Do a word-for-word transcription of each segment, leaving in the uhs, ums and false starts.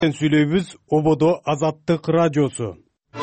Сүйлөйбүз Ободо Азаттык радиосу.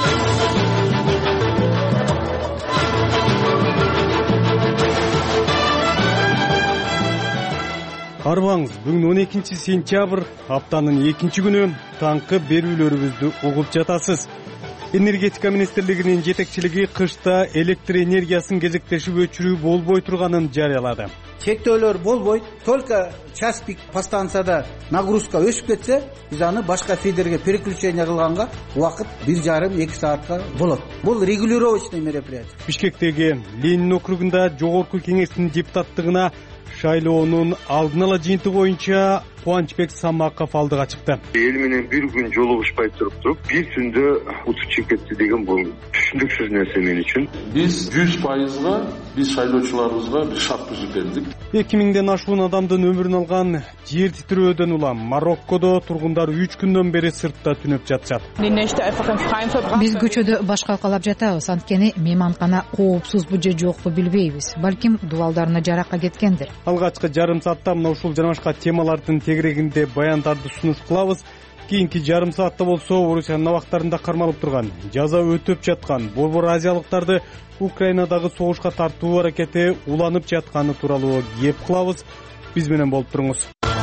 Арбаңыз, бүгүн он экинчи сентябрь, аптанын экинчи күнү, таңкы берүүлөрүбүздү угуп жатасыз. Энергетика министрлигинин жетекчилиги кышта электр энергиясын кезектешип өчүрүү болбой турганын жарыялады. Чектөөлөр болбойт, только час пик по станцияда нагрузка өсүп кетсе, биз аны башка фидерге переключение кылганга убакыт бир жарым эки саатка болот. Бул регулировочный мероприятие. Бишкектеги Ленин округунда жогорку кеңештин депутаттыгына шайлоонун алдын ала жыйынтыгы боюнча Кубанычбек Самаков алдыга чыкты. Эл менен бир күн жолугушпай туруп, бир түндө утуп чыгып кетти деген бул түшүндүксүз нерсе мен үчүн. Биз жүз пайызга биз шайлоочуларыбызга бир шарт түзүп бердик. эки миңден ашуун адамдын өмүрүн алган жер титирөөдөн улам Мароккодо тургундар үч күндөн бери сыртта түнөп жатышат. Биз көчөдө башка калап жатабыз, анткени мейманкана коопсузбу же жокпу билбейбиз. Балким дубалдарына жаракка кеткендир. Алгачкы жарым саатта мына ушул жана башка темалардын тегерегинде баяндарды сунуш кылабыз. Кийинки жарым саатта болсо Орусиянын абактарында кармалып турган, жаза өтөп жаткан борбор азиялыктарды Украинадагы согушка тартуу аракети уланып жатканы тууралуу кеп кылабыз. Биз менен болуп туруңуз.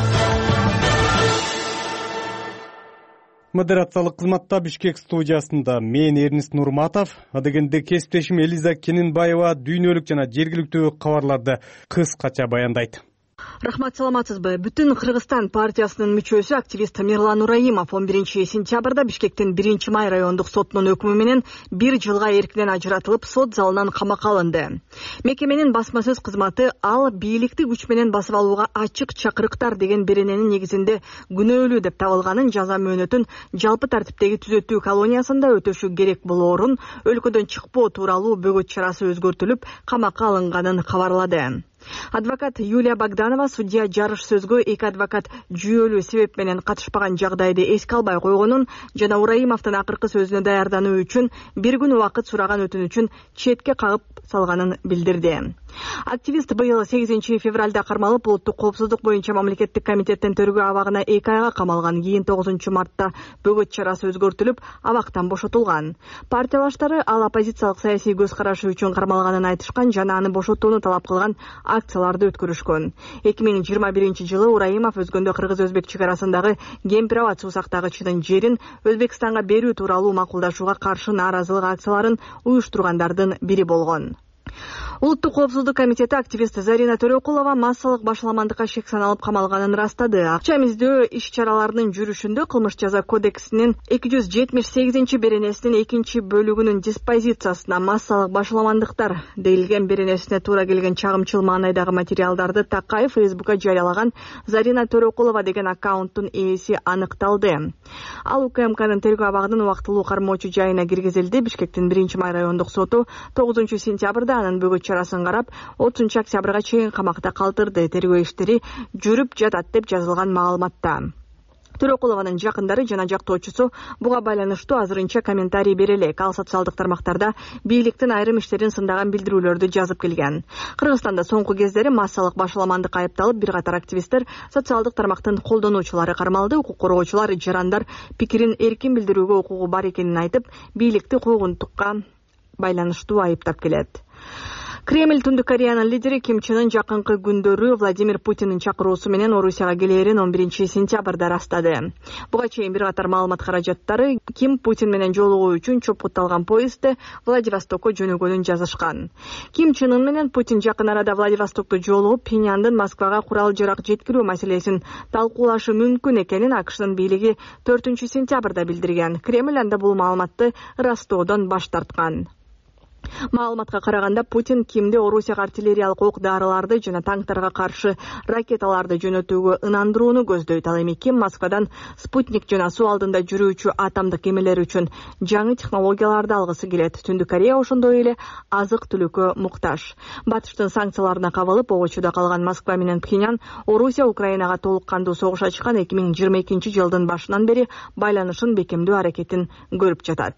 Модерациялык кызматта Бишкек студиясында мен Эрнис Нурматов, адегенде кесиптешим Элиза Кенинбаева дүйнөлүк жана жергиликтүү кабарларды кыскача баяндайт. Рахмат, саламатсызбы? Бүтүн Кыргызстан партиясынын мүчөсү активист Мирлан Ураимов он биринчи сентябрда Бишкектин биринчи май райондук сотунун өкүмү менен бир жылга эркинен ажыратылып, сот залынан камакка алынды. Мекеменин басма сөз кызматы ал бийликти күч менен басып алууга ачык чакырыктар деген берененин негизинде күнөөлүү деп табылганын, жаза мөөнөтүн жалпы тартиптеги түзөтүү колониясында өтөшү керек болоорун, өлкөдөн чыкпоо тууралуу бөгөт чарасы өзгөртүлүп, камакка алынганын кабарлады. Адвокат Юлия Богданова судья жарыш сөзгө эки адвокат жүйөлүү себеп менен катышпаган жагдайды эске албай койгонун жана Ураимовдун акыркы сөзүнө даярдануу үчүн бир күн убакыт сураган өтүнүчүн четке кагып салганын билдирди. Активист быйыл сегизинчи февралда кармалып, улуттук коопсуздук боюнча мамлекеттик комитеттин тергөө абагына эки айга камалган. Кийин тогузунчу мартта бөгөт чарасы өзгөртүлүп, абактан бошотулган. Партиялаштары ал оппозициялык саясий көз карашы үчүн кармалганын айтышкан жана аны бошотууну талап кылган акцияларды өткөрүшкөн. эки миң жыйырма биринчи жылы Ураимов өзгөндө кыргыз-өзбек чек арасындагы Гемпирабад суу сактагычынын жерин Өзбекстанга берүү тууралуу макулдашууга каршы нааразылык акцияларын уюштургандардын бири болгон. Улуттук коопсуздук комитети активист Зарина Төрөкулова массалык башаламандыкка шек саналып камалганын ырастады. Акча издөө иш-чараларынын жүрүшүндө кылмыш жаза кодексинин эки жүз жетимиш сегизинчи беренесинин экинчи бөлүгүнүн диспозициясына массалык башаламандыктар дейилген беренесине туура келген чагымчыл маанайдагы материалдарды Такаев Фейсбукка жарыялаган Зарина Төрөкулова деген аккаунттун ээси аныкталды. Ал УКМКнын тергөө абагынын убактылуу кармоочу жайына киргизилди. Бишкектин биринчи май райондук соту тогузунчу сентябрда анын бөгөт чарасын карап, отузунчу октябрга чейин камакта калтырды. Тергөө иштери жүрүп жатат деп жазылган маалыматта. Төрөкулованын жакындары жана жактоочусу буга байланыштуу азырынча комментарий бере элек. Ал социалдык тармактарда бийликтин айрым иштерин сындаган билдирүүлөрдү жазып келген. Кыргызстанда соңку кездери массалык башаламандыкка айыпталып, бир катар активисттер, социалдык тармактын колдонуучулары кармалды. Укук коргоочулар жарандар пикирин эркин билдирүүгө укугу бар экенин айтып, бийликти куугунтукка байланыштуу айыптап келет. Кремль Түндүк Кореянын лидери Ким Чен Ын жакынкы күндөрү Владимир Путиндин чакыруусу менен Орусияга келээрин он биринчи сентябрда растады. Буга чейин бир катар маалымат каражаттары Ким Путин менен жолугуу үчүн чопутталган поездде Владивостокко жөнөгөнүн жазышкан. Ким Чен Ын менен Путин жакын арада Владивостокто жолугуп, Пхеньяндын Москвага курал-жарак жеткирүү маселесин талкуулашы мүмкүн экенин АКШнын бийлиги төртүнчү сентябрда билдирген. Кремль анда бул маалыматты ырастоодон баш тарткан. Маалыматка караганда, Путин Кимди Орусияга артиллериялык ок-дарыларды жана танктарга каршы ракеталарды жөнөтүүгө ынандырууну көздөйт. Ал эми Ким Москвадан спутник жана суу алдында жүрүүчү атомдук кемелер үчүн жаңы технологияларды алгысы келет. Түндүк Корея ошондой эле азык-түлүккө муктаж. Батыштын санкцияларына кабылып, огочуда калган Москва менен Пхеньян Орусия Украинага толук кандуу согуш ачкан эки миң жыйырма экинчи жылдын башынан бери байланышын бекемдөө аракетин көрүп жатат.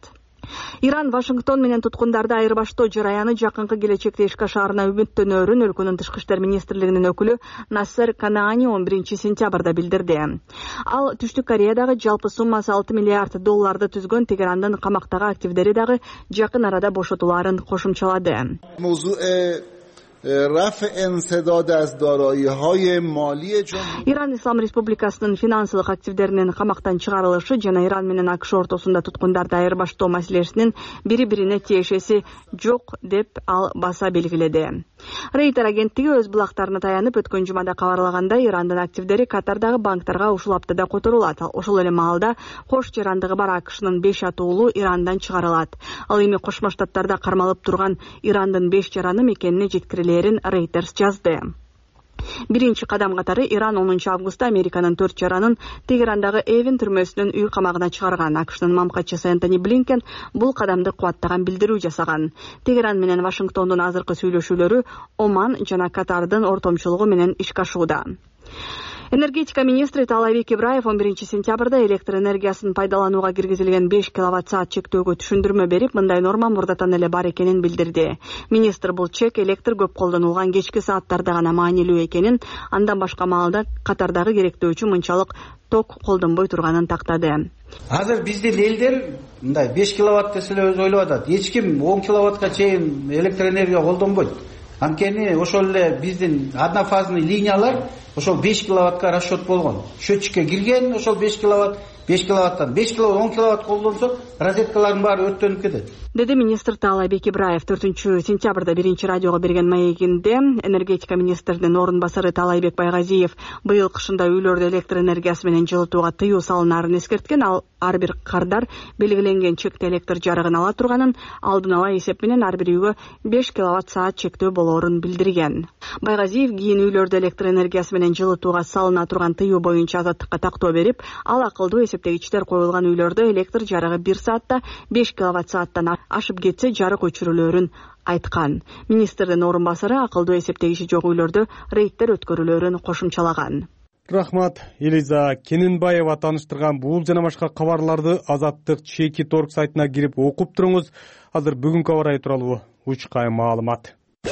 Иран Вашингтон менен туткундарды айырбаштоо жараяны жакынкы келечекте ишке ашаарына үмүттөнөөрүн өлкөнүн тышкы иштер министрлигинин өкүлү Нассер Канаани он биринчи сентябрда билдирди. Ал Түштүк Кореядагы жалпы суммасы алты миллиард долларды түзгөн Тегерандын камактагы активдери дагы жакын арада бошотулаарын кошумчалады. Иран Ислам Республикасынын финансылык активдеринин камактан чыгарылышы жана Иран менен АКШ ортосунда туткундарды айырбаштоо маселесинин бири-бирине тиешеси жок деп ал баса белгиледи. Рейтер агенттиги өз булактарына таянып өткөн жумада кабарлагандай, Ирандын активдери Катардагы банктарга ушул аптада которулат. Ошол эле маалда кош жарандыгы бар АКШнын беш атуулу Ирандан чыгарылат. Ал эми Кошмо Штаттарда кармалып турган Ирандын беш жараны мекенине жеткирилерин Reuters жазды. Биринчи кадам катары Иран онунчу августта Американын төрт жаранын Тегерандагы Эвен түрмөсүнүн үй камагына чыгарган. АКШнын мамкатчысы Энтони Блинкен бул кадамды кубаттаган билдирүү жасаган. Тегеран менен Вашингтондун азыркы сүйлөшүүлөрү Оман жана Катардын ортомчулугу менен ишке ашууда. Энергетика министри Таалайбек Ибраев он биринчи сентябрда электр энергиясын пайдаланууга киргизилген беш киловатт саат чектөөгө түшүндүрмө берип, мындай норма мурдатан эле бар экенин билдирди. Министр бул чек электр көп колдонулган кечки сааттарда гана маанилүү экенин, андан башка маалда Катардагы керектөөчү мынчалык ток колдонбой турганын тактады. Азыр биздин элдер мындай беш киловатт десе өзү ойлоп атат. Эч ким он киловаттка чейин электр энергия колдонбойт. Анткени ошол эле биздин однофазный линиялар ошол беш киловаттка расчет болгон. Счетчикке кирген ошол беш киловатт, беш киловаттан беш киловатт, он киловатт колдонсо, розеткалардын баары өрттөнүп кетет. Деди министр Таалайбек Ибраев төртүнчү сентябрда биринчи радиого берген маегинде. Энергетика министринин орун басары Таалайбек Байгазиев быйыл кышында үйлөрдө электр энергиясы менен жылытууга тыюу салынаарын эскерткен. Ал ар бир кардар белгиленген чекте электр жарыгын ала турганын, алдын ала эсеп менен ар бир үйгө беш киловатт саат чектөө болоорун билдирген. Байгазиев кийин үйлөрдө электр энергиясы менен жылытууга салына турган тыюу боюнча азаттыкка тактоо берип, ал акылдуу эсептегичтер коюлган үйлөрдө электр жарыгы бир саатта беш киловатт сааттан ашып кетсе жарык өчүрүлөөрүн айткан. Министрдин орун басары акылдуу эсептегичи жок үйлөрдө рейдтер өткөрүлөөрүн кошумчалаган. Рахмат, Элиза Кененбаева тааныштырган бул жана башка кабарларды Азаттык чеки торг сайтына кирип окуп туруңуз. Азыр бүгүнкү аба ырайы тууралуу учкай маалымат.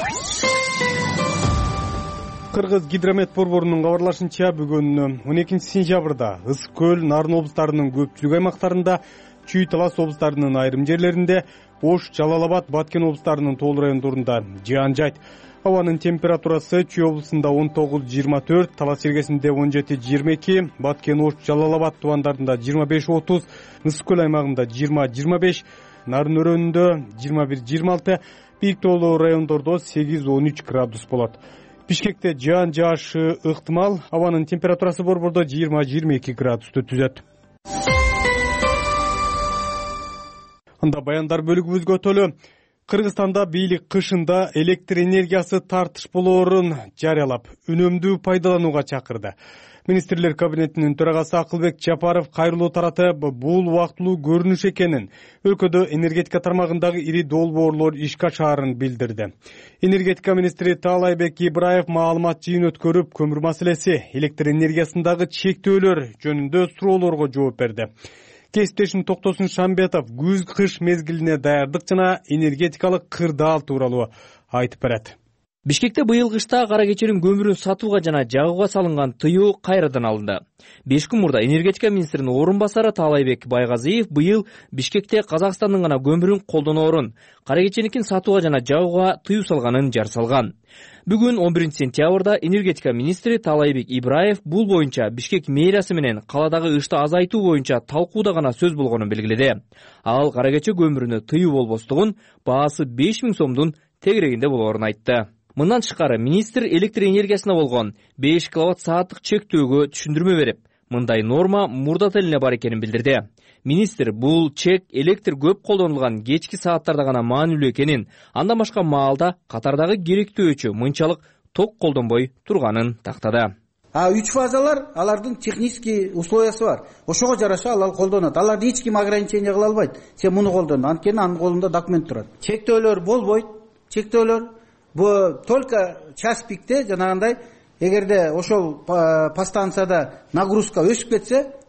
Кыргыз гидромет борборунун кабарлашынча, бүгүн он экинчи сентябрда Ысык көл, Нарын облустарынын көпчүлүк аймактарында, Чүй Талас облустарынын айрым жерлеринде, Ош, Жалал Абад, Баткен облустарынын тоолуу райондорунда жаан жайт. Абанын температурасы Чүй облусунда он тогуз жыйырма төрт, Талас жергесинде он жети жыйырма эки, Баткен, Ош, Жалал Абад тубандарында жыйырма беш отуз, Ысык көл аймагында жыйырма жыйырма беш, Нарын өрөөнүндө жыйырма бир жыйырма алты, бийик тоолуу райондордо сегиз он үч градус болот. Бишкекте жаан жаашы ыктымал, абанын температурасы борбордо жыйырма жыйырма эки градусту түзөт. Анда баяндар бөлүгүбүзгө өтөлү. Кыргызстанда бийлик кышында электр энергиясы тартыш болоорун жарыялап, үнөмдүү пайдаланууга чакырды. Министрлер кабинетинин төрагасы Акылбек Жапаров кайрылуу таратып, бул убактылуу көрүнүш экенин, өлкөдө энергетика тармагындагы ири долбоорлор ишке ашаарын билдирди. Энергетика министри Таалайбек Ибраев маалымат жыйын өткөрүп, көмүр маселеси, электр энергиясындагы чектөөлөр жөнүндө суроолорго жооп берди. Кесиптешим Токтосун Шамбетов күз-кыш мезгилине даярдык жана энергетикалык кырдаал тууралуу айтып берет. Бишкекте быйыл кышта кара кечерин көмүрүн сатууга жана жагууга салынган тыюу кайрадан алынды. беш күн мурда энергетика министринин орун басары Таалайбек Байгазиев быйыл Бишкекте Казакстандын гана көмүрүн колдоноорун, кара кеченикин сатууга жана жагууга тыюу салганын жар салган. Бүгүн он биринчи сентябрда энергетика министри Таалайбек Ибраев бул боюнча Бишкек мэриясы менен каладагы ышты азайтуу боюнча талкууда гана сөз болгонун белгиледи. Ал кара кече көмүрүнө тыюу болбостугун, баасы беш миң сомдун тегерегинде болоорун айтты. Мындан тышкары министр электр энергиясына болгон беш киловатт сааттык чектөөгө түшүндүрмө берип, мындай норма мурдат эле бар экенин билдирди. Министр бул чек электр көп колдонулган кечки сааттарда гана маанилүү экенин, андан башка маалда катардагы керектөөчү мынчалык ток колдонбой турганын тактады. А үч фазалар, алардын технический условиясы бар. Ошого жараша ал колдонот. Аларды эч ким ограничение кыла албайт. Сен муну колдон, анткени анын колунда документ турат. Чектөөлөр болбойт. Чектөөлөр бу только час пикте жанагындай, эгерде ошол по станцияда нагрузка өсүп кетсе,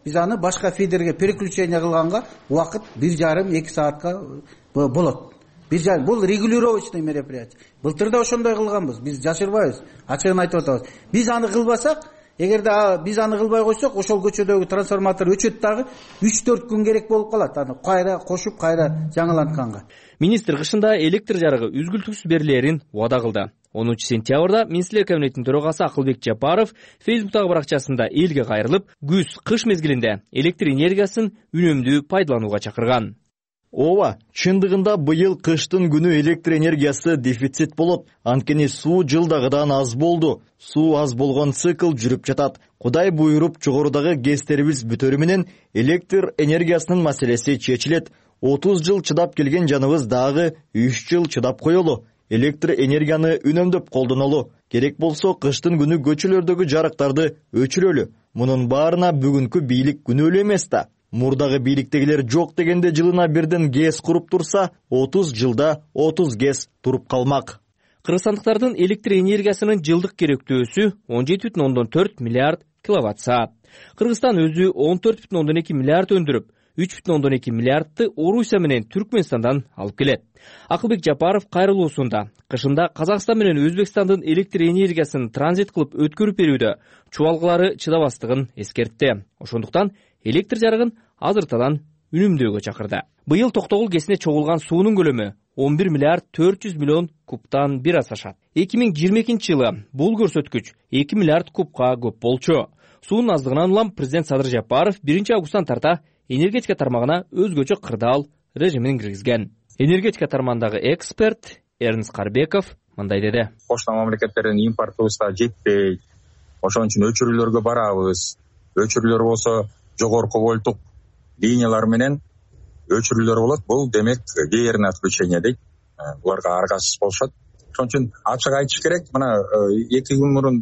биз аны башка фидерге переключение кылганга убакыт бир жарым эки саатка болот. Бул регулировочный мероприятие. Былтыр да ошондой кылганбыз. Биз жашырбайбыз, ачыгын айтып атабыз. Биз аны кылбасак, эгерде биз аны кылбай койсок, ошол көчөдөгү трансформатор өчөт дагы үч төрт күн керек болуп калат. Аны кайра кошуп, кайра жаңылантканга. Министр кышында электр жарыгы үзгүлтүксүз берилерин убада кылды. онунчу сентябрда Министрлер кабинетинин төрагасы Акылбек Жапаров Фейсбуктагы баракчасында элге кайрылып, күз, кыш мезгилинде электр энергиясын үнөмдүү пайдаланууга чакырган. Ооба, чындыгында быйыл кыштын күнү электр энергиясы дефицит болот. Анткени суу жылдагыдан аз болду. Суу аз болгон цикл жүрүп жатат. Кудай буйруп жогорудагы гэстерибиз бүтөрү менен электр энергиясынын маселеси чечилет. отуз жыл чыдап келген жаныбыз дагы үч жыл чыдап коелу. Электр энергияны үнөмдөп колдонолу. Керек болсо кыштын күнү көчөлөрдөгү жарыктарды өчүрөлү. Мунун баарына бүгүнкү бийлик күнөөлүү эмес да. Мурдагы бийликтегилер жок дегенде жылына бирден ГЭС куруп турса, отуз жылда отуз ГЭС туруп калмак. Кыргызстандыктардын электр энергиясынын жылдык керектөөсү он жети бүтүн ондон төрт миллиард киловатт саат. Кыргызстан өзү он төрт бүтүн ондон эки миллиард өндүрүп, үч бүтүн ондон эки миллиардты Орусия менен Түркмөнстандан алып келет. Акылбек Жапаров кайрылуусунда кышында Казакстан менен Өзбекстандын электр энергиясын транзит кылып өткөрүп берүүдө чубалгылары чыдабастыгын эскертти. Ошондуктан электр жарыгын азыртадан үнөмдөөгө чакырды. Быйыл Токтогул кесине чогулган суунун көлөмү он бир миллиард төрт жүз миллион кубтан бир аз ашат. эки миң жыйырма экинчи жылы бул көрсөткүч эки миллиард кубка көп болчу. Суунун аздыгынан улам президент Садыр Жапаров биринчи августтан тарта энергетика тармагына өзгөчө кырдаал режимин киргизген. Энергетика тармагындагы эксперт Эрнст Карбеков мындай деди. Кошмо мамлекеттердин импортубуз да жетпейт. Ошон үчүн өчүрүүлөргө барабыз. Өчүрүүлөр болсо жогорку вольттук линиялар менен өчүрүүлөр болот. Бул демек гейерное отключение дейт. Буларга аргасыз болушат. Ошон үчүн ачык айтыш керек. Мына эки күн мурун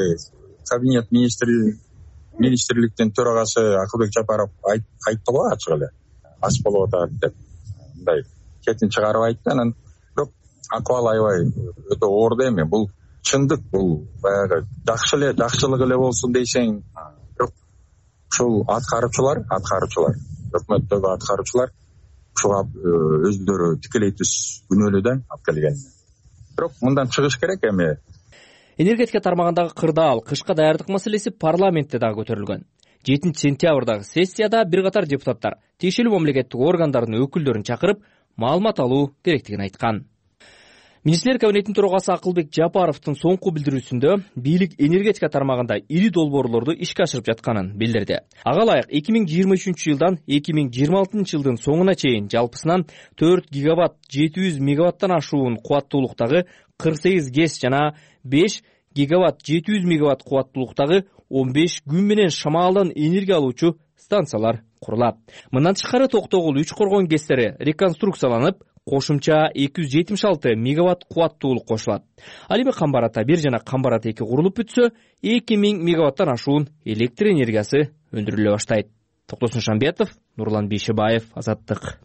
кабинет министри министрликтин төрагасы Акылбек Жапаров айтты го ачык эле. Аз болуп атат деп. Мындай кетин чыгарып айтты. Анан бирок акыбал аябай өтө оор да эми. Бул чындык, бул баягы жакшы эле, жакшылык эле болсун дейсең, бирок ушул аткаруучулар, аткаруучулар, өкмөттөгү аткаруучулар ушуга өздөрү тикелей түз күнөөлүү да алып келген. Бирок мындан чыгыш керек эми. Энергетика тармагындагы кырдаал, кышка даярдык маселеси парламентте дагы көтөрүлгөн. жетинчи сентябрдагы сессияда бир катар депутаттар тиешелүү мамлекеттик органдардын өкүлдөрүн чакырып, маалымат алуу керектигин айткан. Министрлер кабинетинин төрагасы Акылбек Жапаровдун соңку билдирүүсүндө бийлик энергетика тармагында ири долбоорлорду ишке ашырып жатканын билдирди. Ага ылайык эки миң жыйырма үчүнчү жылдан эки миң жыйырма алтынчы жылдын соңуна чейин жалпысынан төрт гигаватт жети жүз мегаваттан ашуун кубаттуулуктагы кырк сегиз ГЭС жана беш гигаватт жети жүз мегаватт кубаттуулуктагы он беш күн менен шамалдан энергия алуучу станциялар курулат. Мындан тышкары Токтогул үч коргон ГЭСтери реконструкцияланып, кошумча эки жүз жетимиш алты мегаватт кубаттуулук кошулат. Ал эми Камбар ата бир жана Камбар ата эки курулуп бүтсө, эки миң мегаваттан ашуун электр энергиясы өндүрүлө баштайт. Токтосун Шамбетов, Нурлан Бейшебаев, Азаттык.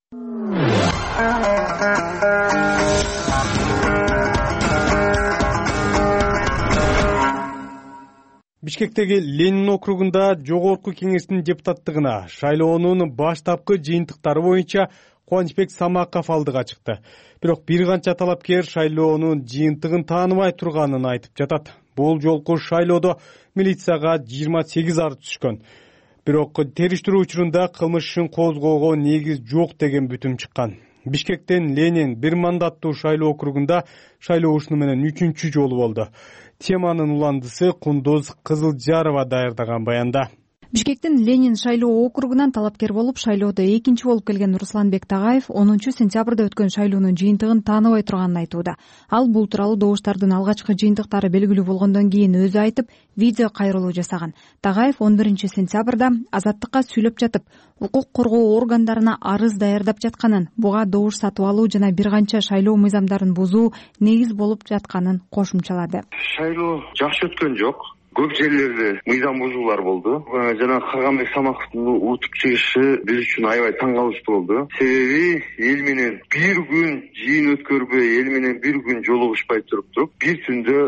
Бишкектеги Ленин округунда жогорку кеңештин депутаттыгына шайлоонун баштапкы жыйынтыктары боюнча Кубанычбек Самаков алдыга чыкты. Бирок бир канча талапкер шайлоонун жыйынтыгын тааныбай турганын айтып жатат. Бул жолку шайлоодо милицияга жыйырма сегиз арыз түшкөн. Бирок териштирүү учурунда кылмыш ишин козгоого негиз жок деген бүтүм чыккан. Бишкектен Ленин бир мандаттуу шайлоо округунда шайлоо ушуну менен үчүнчү жолу болду. Теманын уландысы Кундуз Кызылжарова даярдаган баянда. Бишкектин Ленин шайлоо округунан талапкер болуп шайлоодо экинчи болуп келген Русланбек Тагайев онунчу сентябрда өткөн шайлоонун жыйынтыгын тааныбай турганын айтууда. Ал бул тууралуу добуштардын алгачкы жыйынтыктары белгилүү болгондон кийин өзү айтып, видео кайрылуу жасаган. Тагайев он биринчи сентябрда Азаттыкка сүйлөп жатып, укук коргоо органдарына арыз даярдап жатканын, буга добуш сатып алуу жана бир канча шайлоо мыйзамдарын бузуу негиз болуп жатканын кошумчалады. Шайлоо жакшы өткөн жок. Көп жерлерде мыйзам бузуулар болду. Жана Кагамбек Самаковдун утуп чыгышы биз үчүн аябай таң калыштуу болду. Себеби эл менен бир күн жыйын өткөрбөй, эл менен бир күн жолугушпай туруп туруп, бир түндө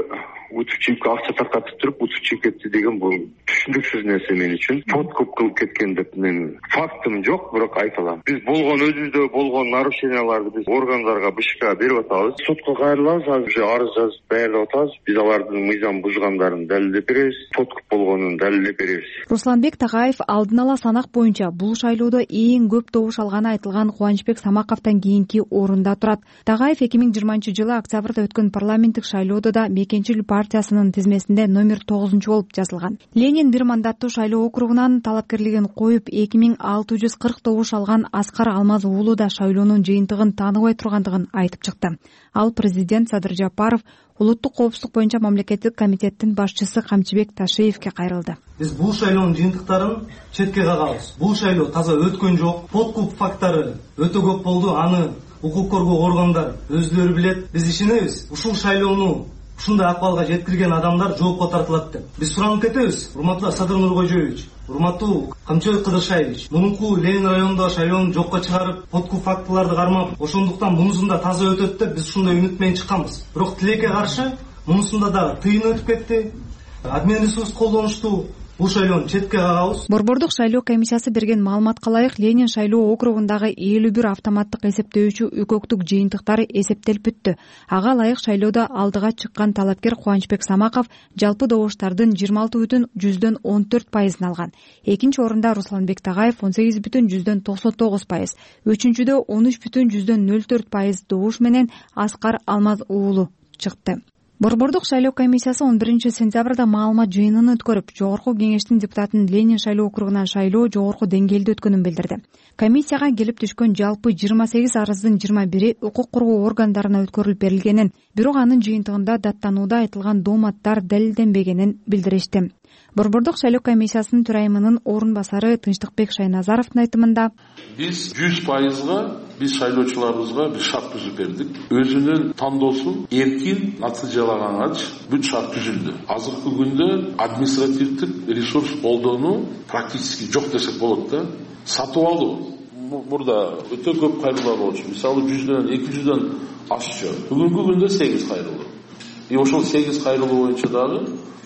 утуп чийипке акча таркатып туруп утуп чийип кетти деген бул түшүндүксүз нерсе мен үчүн. Подкуп кылып кеткен деп мен фактым жок, бирок айта алам. Биз болгон өзүбүздө болгон нарушенияларды биз органдарга бэ ш кга берип атабыз. Сотко кайрылабыз, азыр уже арыз жазып даярдап атабыз. Биз алардын мыйзам бузгандарын далилдеп беребиз, подкуп болгонун далилдеп беребиз. Русланбек Тагаев алдын ала санак боюнча бул шайлоодо эң көп добуш алганы айтылган Кубанычбек Самаковдон кийинки орунда турат. Тагаев эки миң жыйырманчы жылы октябрда өткөн парламенттик шайлоодо да Мекенчил партиясынын тизмесинде номер тогузунчу болуп жазылган. Ленин бир мандаттуу шайлоо округунан талапкерлигин коюп эки миң алты жүз кырк добуш алган Аскар Алмаз уулу да шайлоонун жыйынтыгын тааныбай тургандыгын айтып чыкты. Ал президент Садыр Жапаров улуттук коопсуздук боюнча мамлекеттик комитеттин башчысы Камчыбек Ташиевке кайрылды. Биз бул шайлоонун жыйынтыктарын четке кагабыз. Бул шайлоо таза өткөн жок. Подкуп факттары өтө көп болду. Аны укук коргоо органдар өздөрү билет. Биз ишенебиз. Ушул шайлоону ушундай акыбалга жеткирген адамдар жоопко тартылат деп. Биз суранып кетебиз. Урматтуу Садыр Нуркожоевич, урматтуу Камчыбек Кыдыршаевич, мунуку Ленин районундагы шайлоону жокко чыгарып, подкуп фактыларды кармап, ошондуктан мунусунда таза өтөт деп биз ушундай үмүт менен чыкканбыз. Бирок тилекке каршы мунусунда дагы тыйын өтүп кетти. Админ ресурс колдонушту. Бул шайлоону четке кагабыз. Борбордук шайлоо комиссиясы берген маалыматка ылайык Ленин шайлоо округундагы элүү бир автоматтык эсептөөчү үкөктүк жыйынтыктары эсептелип бүттү. Ага ылайык шайлоодо алдыга чыккан талапкер Кубанычбек Самаков жалпы добуштардын жыйырма алты бүтүн жүздөн он төрт пайызын алган. Экинчи орунда Русланбек Тагаев он сегиз бүтүн жүздөн токсон тогуз пайыз, үчүнчүдө он үч бүтүн жүздөн нөл төрт пайыз добуш менен Аскар Алмаз уулу чыкты. Борбордук шайлоо комиссиясы он биринчи сентябрда маалымат жыйынын өткөрүп, жогорку кеңештин депутатын Ленин шайлоо округунан шайлоо жогорку деңгээлде өткөнүн билдирди. Комиссияга келип түшкөн жалпы жыйырма сегиз арыздын жыйырма бири укук коргоо органдарына өткөрүлүп берилгенин, бирок анын жыйынтыгында даттанууда айтылган дооматтар далилденбегенин билдиришти. Борбордук шайлоо комиссиясынын төрайымынын орун басары Тынчтыкбек Шайназаровдун айтымында биз жүз пайызга биз шайлоочуларыбызга бир шарт түзүп бердик. Өзүнүн тандоосун эркин натыйжалагангач бүт шарт түзүлдү. Азыркы күндө административдик ресурс колдонуу практически жок десек болот да. Сатып алуу мурда өтө көп кайрылуулар болчу. Мисалы жүздөн эки жүздөн ашчу. Бүгүнкү күндө сегиз кайрылуу. И ошол сегиз кайрылуу боюнча дагы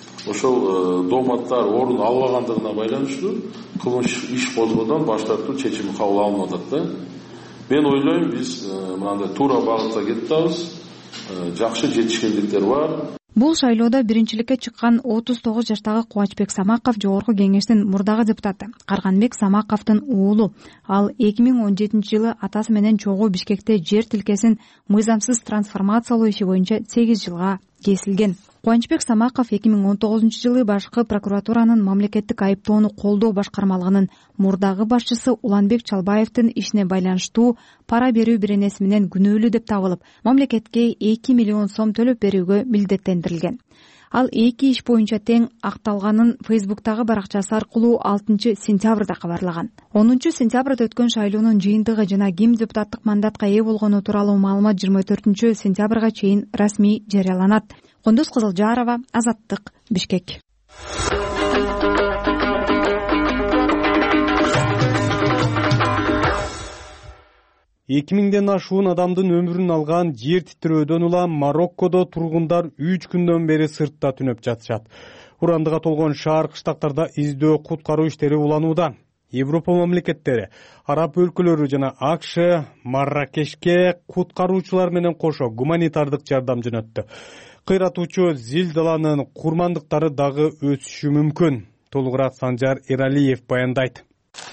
ошол дооматтар орун албагандыгына байланыштуу кылмыш иш козгоодон баш тартуу чечими кабыл алынып атат да. Мен ойлойм, биз мындай туура багытта кетип атабыз. Жакшы жетишкендиктер бар. Бул шайлоодо биринчиликке чыккан отуз тогуз жаштагы Кубанычбек Самаков жогорку кеңештин мурдагы депутаты, Карганбек Самаковдун уулу. Ал эки миң он жетинчи жылы атасы менен чогуу Бишкекте жер тилкесин мыйзамсыз трансформациялоо иши боюнча сегиз жылга кесилген. Кубанычбек Самаков эки миң он тогузунчу жылы башкы прокуратуранын мамлекеттик айыптоону колдоо башкармалыгынын мурдагы башчысы Уланбек Чалбаевдин ишине байланыштуу пара берүү беренеси менен күнөөлүү деп табылып, мамлекетке эки миллион сом төлөп берүүгө милдеттендирилген. Ал эки иш боюнча тең акталганын Фейсбуктагы баракчасы аркылуу алтынчы сентябрда кабарлаган. онунчу сентябрда өткөн шайлоонун жыйынтыгы жана ким депутаттык мандатка ээ болгону тууралуу маалымат жыйырма төртүнчү сентябрга чейин расмий жарыяланат. Кондус Кызылжарова, Азаттык, Бишкек. эки миңден ашуун адамдын өмүрүн алган жер титирөөдөн улам Мароккодо тургундар үч күндөн бери сыртта түнөп жатышат. Урандыга толгон шаар кыштактарда издөө куткаруу иштери уланууда. Европа мамлекеттери, араб өлкөлөрү жана АКШ Марракешке куткаруучулар менен кошо гуманитардык жардам жөнөттү. Кыйратуучу зилзаланын курмандыктары дагы өсүшү мүмкүн. Толугураак Санжар Эралиев баяндайт.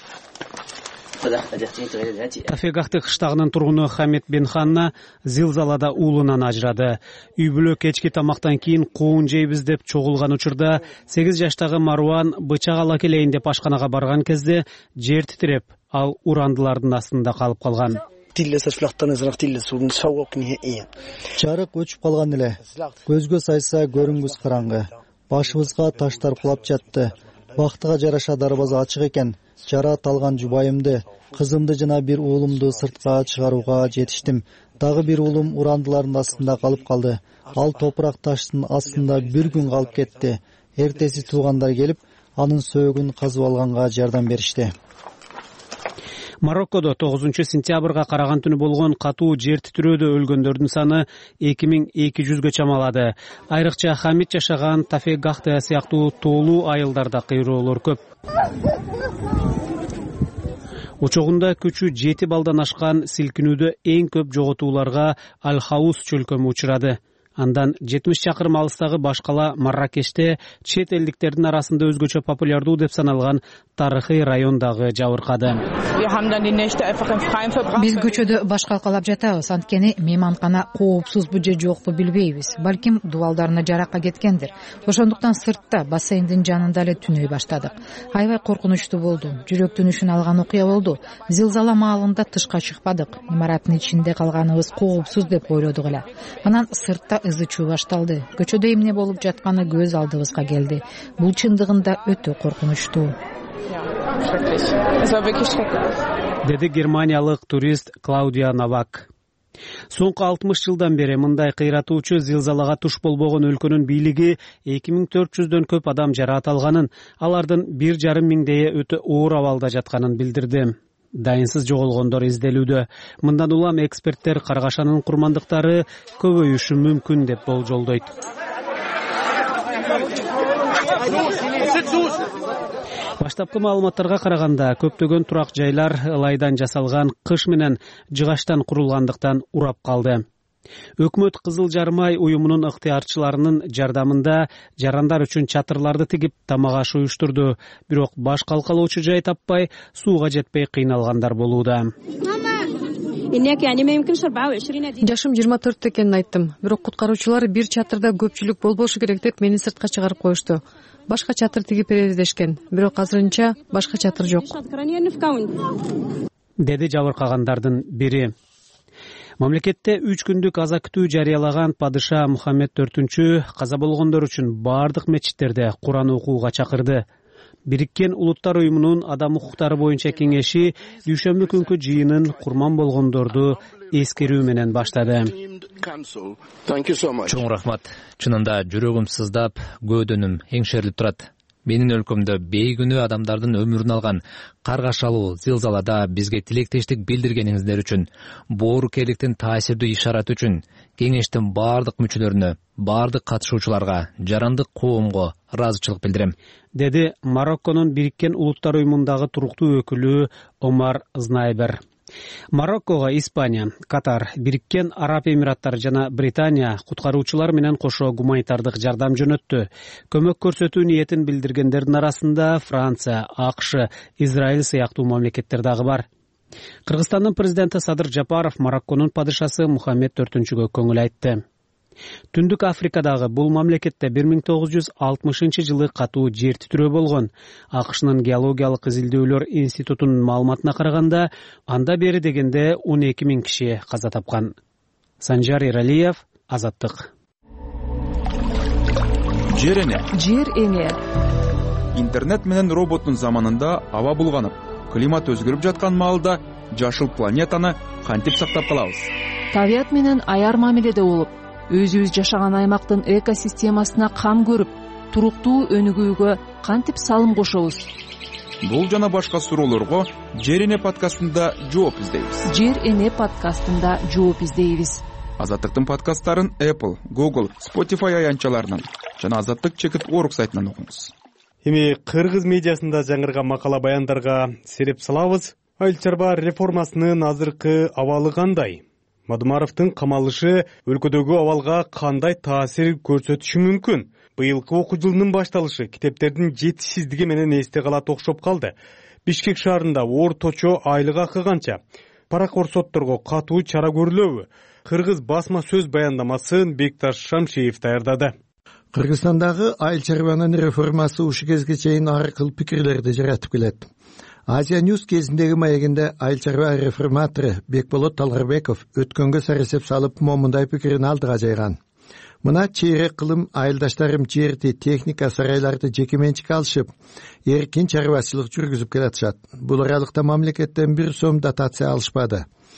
Тафегахты кыштагынын тургуну Хамид Бен Ханна зилзалада уулунан ажырады. Үй бүлө кечки тамактан кийин коон жейбиз деп чогулган учурда сегиз жаштагы Маруан бычак ала келейин деп ашканага барган кезде жер титиреп, ал урандылардын астында калып калган. Жарык өчүп калган эле. Көзгө сайса көрүнгүс караңгы. Башыбызга таштар кулап жатты. Бактыга жараша дарбаза ачык экен. Жараат алган жубайымды, кызымды жана бир уулумду сыртка чыгарууга жетиштим. Дагы бир уулум урандылардын астында калып калды. Ал топурак таштын астында бир күн калып кетти. Эртеси туугандар келип, анын сөөгүн казып алганга жардам беришти. Мароккодо тогузунчу сентябрга караган түнү болгон катуу жер титирөөдө өлгөндөрдүн саны эки миң эки жүзгө чамалады. Айрыкча Хамид жашаган Тафе Гахте сыяктуу тоолуу айылдарда кыйроолор көп. Учогунда күчү жети балдан ашкан силкинүүдө эң көп жоготууларга Аль-Хаус чөлкөмү учурады. Андан жетимиш чакырым алыстагы башкала Марракеште чет элдиктердин арасында өзгөчө популярдуу деп саналган тарыхый райондагы жабыркады. Биз көчөдө баш калкалап жатабыз, анткени мейманкана коопсузбу же жокпу билбейбиз. Балким дубалдарына жаракка кеткендир. Ошондуктан сыртта бассейндин жанында эле түнөй баштадык. Аябай коркунучтуу болду. Жүрөк түнүшүн алган окуя болду. Зилзала маалында тышка чыкпадык. Имараттын ичинде калганыбыз коопсуз деп ойлодук эле. Анан сыртта ызы чуу башталды. Көчөдө эмне болуп жатканы көз алдыбызга келди. Бул чындыгында өтө коркунучтуу. Деди германиялык турист Клаудия Навак. Соңку алтымыш жылдан бери мындай кыйратуучу зилзалага туш болбогон өлкөнүн бийлиги эки миң төрт жүздөн көп адам жараат алганын, алардын бир жарым миңдейи өтө оор абалда жатканын билдирди. Дайынсыз жоголгондор изделүүдө. Мындан улам эксперттер каргашанын курмандыктары көбөйүшү мүмкүн деп болжолдойт. Баштапкы маалыматтарга караганда көптөгөн турак жайлар ылайдан жасалган кыш менен жыгачтан курулгандыктан урап калды. Өкмөт Кызыл Жарым ай уюмунун ыктыярчыларынын жардамында жарандар үчүн чатырларды тигип тамак аш уюштурду. Бирок баш калкалоочу жай таппай, сууга жетпей кыйналгандар болууда. Жашым жыйырма төрт экенин айттым. Бирок куткаруучулар бир чатырда көпчүлүк болбошу керек деп мени сыртка чыгарып коюшту. Башка чатыр тигип берели дешкен. Бирок азырынча башка чатыр жок. Деди жабыркагандардын бири. Мамлекетте үч күндүк аза күтүү жарыялаган падыша Мухаммед төртүнчү каза болгондор үчүн бардык мечиттерде Куран окууга чакырды. Бириккен Улуттар уюмунун адам укуктары боюнча кеңеши дүйшөмбү күнкү жыйынын курман болгондорду эскерүү менен баштады. Чоң рахмат. Чынында жүрөгүм сыздап, көөдөнүм эңшерилип турат. Менин өлкөмдө бейгүнөө адамдардын өмүрүн алган каргашалуу зилзалада бизге тилектештик билдиргениңиздер үчүн, боорукерликтин таасирдүү ишараты үчүн кеңештин бардык мүчөлөрүнө, бардык катышуучуларга, жарандык коомго ыраазычылык билдирем, деди Марокконун Бириккен Улуттар уюмундагы туруктуу өкүлү Омар Знайбер. Мароккого Испания, Катар, Бириккен Араб Эмираттары жана Британия куткаруучулар менен кошо гуманитардык жардам жөнөттү. Көмөк көрсөтүү ниетин билдиргендердин арасында Франция, АКШ, Израиль сыяктуу мамлекеттер дагы бар. Кыргызстандын президенти Садыр Жапаров Марокконун падышасы Мухаммед төртүнчүгө көңүл айтты. Түндүк Африкадагы бул мамлекетте бир миң тогуз жүз алтымышынчы жылы катуу жер титирөө болгон. АКШнын геологиялык изилдөөлөр институтунун маалыматына караганда, анда бери дегенде он эки миң киши каза тапкан. Санжар Иралиев, Азаттык. Жер эне. Жер эне. Интернет менен роботтун заманында аба булганып, климат өзгөрүп жаткан маалда жашыл планетаны кантип сактап калабыз? Табият менен аяр мамиледе болуп, өзүбүз жашаган аймактын экосистемасына кам көрүп, туруктуу өнүгүүгө кантип салым кошобуз? Бул жана башка суроолорго Жер эне подкастында жооп издейбиз. Жер эне подкастында жооп издейбиз. Азаттыктын подкасттарын Apple, Google, Spotify аянтчаларынан жана Азаттык чекит точка орг сайтынан окуңуз. Эми кыргыз медиасында жаңырган макала баяндарга сереп салабыз. Айыл чарба реформасынын азыркы абалы кандай? Мадумаровдун камалышы өлкөдөгү абалга кандай таасир көрсөтүшү мүмкүн? Быйылкы окуу жылынын башталышы китептердин жетишсиздиги менен эсте калат окшоп калды. Бишкек шаарында орточо айлык акы канча? Паракор сотторго катуу чара көрүлөбү? Кыргыз басма сөз баяндамасын Бекташ Шамшиев даярдады. Кыргызстандагы айыл чарбанын реформасы ушу кезге чейин ар кыл пикирлерди жаратып келет. Азия Ньюс кезиндеги маегинде айыл чарба реформатору Бекболот Талгарбеков өткөнгө сарасеп салып момундай пикирин алдыга жайган. Мына чейрек кылым айылдаштарым жерди, техника, сарайларды жеке менчикке алышып, эркин чарбачылык жүргүзүп келатышат. Бул аралыкта мамлекеттен бир сом дотация алышпады.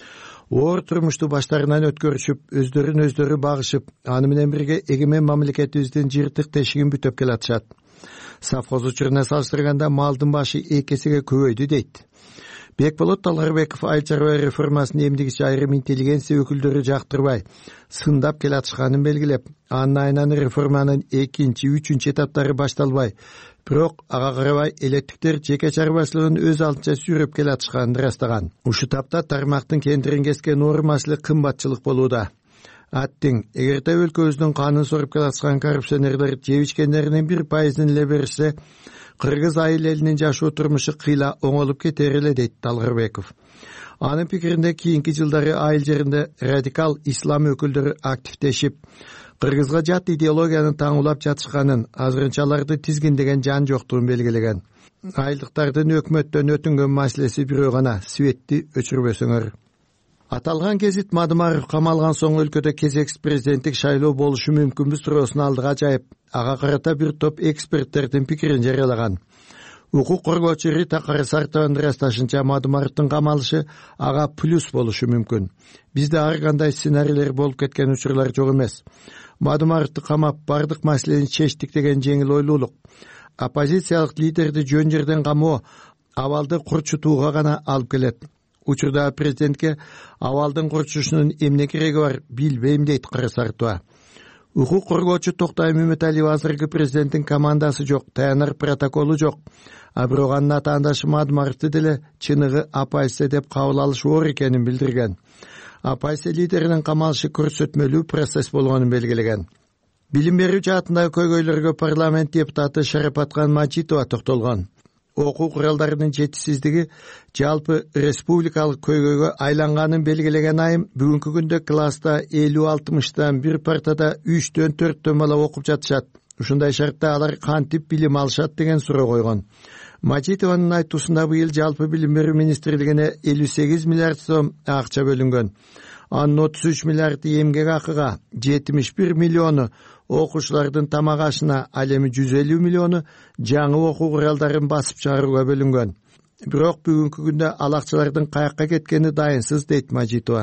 оор турмушту баштарынан өткөрүшүп, өздөрүн өздөрү багышып, аны менен бирге эгемен мамлекетибиздин жыртык тешигин бүтөп келатышат. Совхоз учуруна салыштырганда малдын башы эки эсеге көбөйдү дейт. Бекболот Талгарбеков айыл чарба реформасын эмдигичи айрым интеллигенция өкүлдөрү жактырбай, сындап келатышканын белгилеп, анын айынан реформанын экинчи, үчүнчү этаптары башталбай, бирок ага карабай элеттиктер жеке чарбачылыгын өз алдынча сүйрөп келатышканын ырастаган. Ушул тапта тармактын кендирин кескен оор маселе кымбатчылык болууда. Аттиң, эгерде өлкөбүздүн канын соруп келатышкан коррупционерлер жеп ичкендеринин бир пайызын эле берсе, кыргыз айыл элинин жашоо турмушу кыйла оңолуп кетер эле, дейт Талгарбеков. Анын пикиринде кийинки жылдары айыл жеринде радикал ислам өкүлдөрү активдешип, кыргызга жат идеологияны таңуулап жатышканын, азырынча аларды тизгиндеген жан жоктугун белгилеген. Айылдыктардын өкмөттөн өтүнгөн маселеси бирөө гана: светти өчүрбөсөңөр. Аталган гезит Мадымаров камалган соң өлкөдө кезекс президенттик шайлоо болушу мүмкүнбү суроосун алдыга жайып, ага карата бир топ эксперттердин пикирин жарыялаган. Укук коргоочу Рита Карасартованын ырасташынча, Мадымаровдун камалышы ага плюс болушу мүмкүн. Бизде ар кандай сценарийлер болуп кеткен учурлар жок эмес. Мадымаровду камап бардык маселени чечтик деген жеңил ойлуулук. Оппозициялык лидерди жөн жерден камоо абалды курчутууга гана алып келет. Учурда президентке абалдын курчушунун эмне кереги бар билбейм, дейт Карасартова. Укук коргоочу Токтай Мөмөталиева азыркы президенттин командасы жок, таянар протоколу жок. А бирок анын атаандашы Мадымаровду деле чыныгы оппозиция деп кабыл алыш оор экенин билдирген. Оппозиция лидеринин камалышы көрсөтмөлүү процесс болгонун белгилеген. Билим берүү жаатындагы көйгөйлөргө парламент депутаты Шарапаткан Мажитова токтолгон. Окуу куралдарынын жетишсиздиги жалпы республикалык көйгөйгө айланганын белгилеген айым, бүгүнкү күндө класста элүү алтымыштан бир партада үчтөн төрттөн бала окуп жатышат. Ушундай шартта алар кантип билим алышат деген суроо койгон. Мажитованын айтуусунда быйыл жалпы билим берүү министрлигине элүү сегиз миллиард сом акча бөлүнгөн. Анын отуз үч миллиарды эмгек акыга, жетимиш бир миллиону окуучулардын тамак ашына, ал эми жүз элүү миллиону жаңы окуу куралдарын басып чыгарууга бөлүнгөн. Бирок бүгүнкү күндө ал акчалардын каякка кеткени дайынсыз, дейт Мажитова.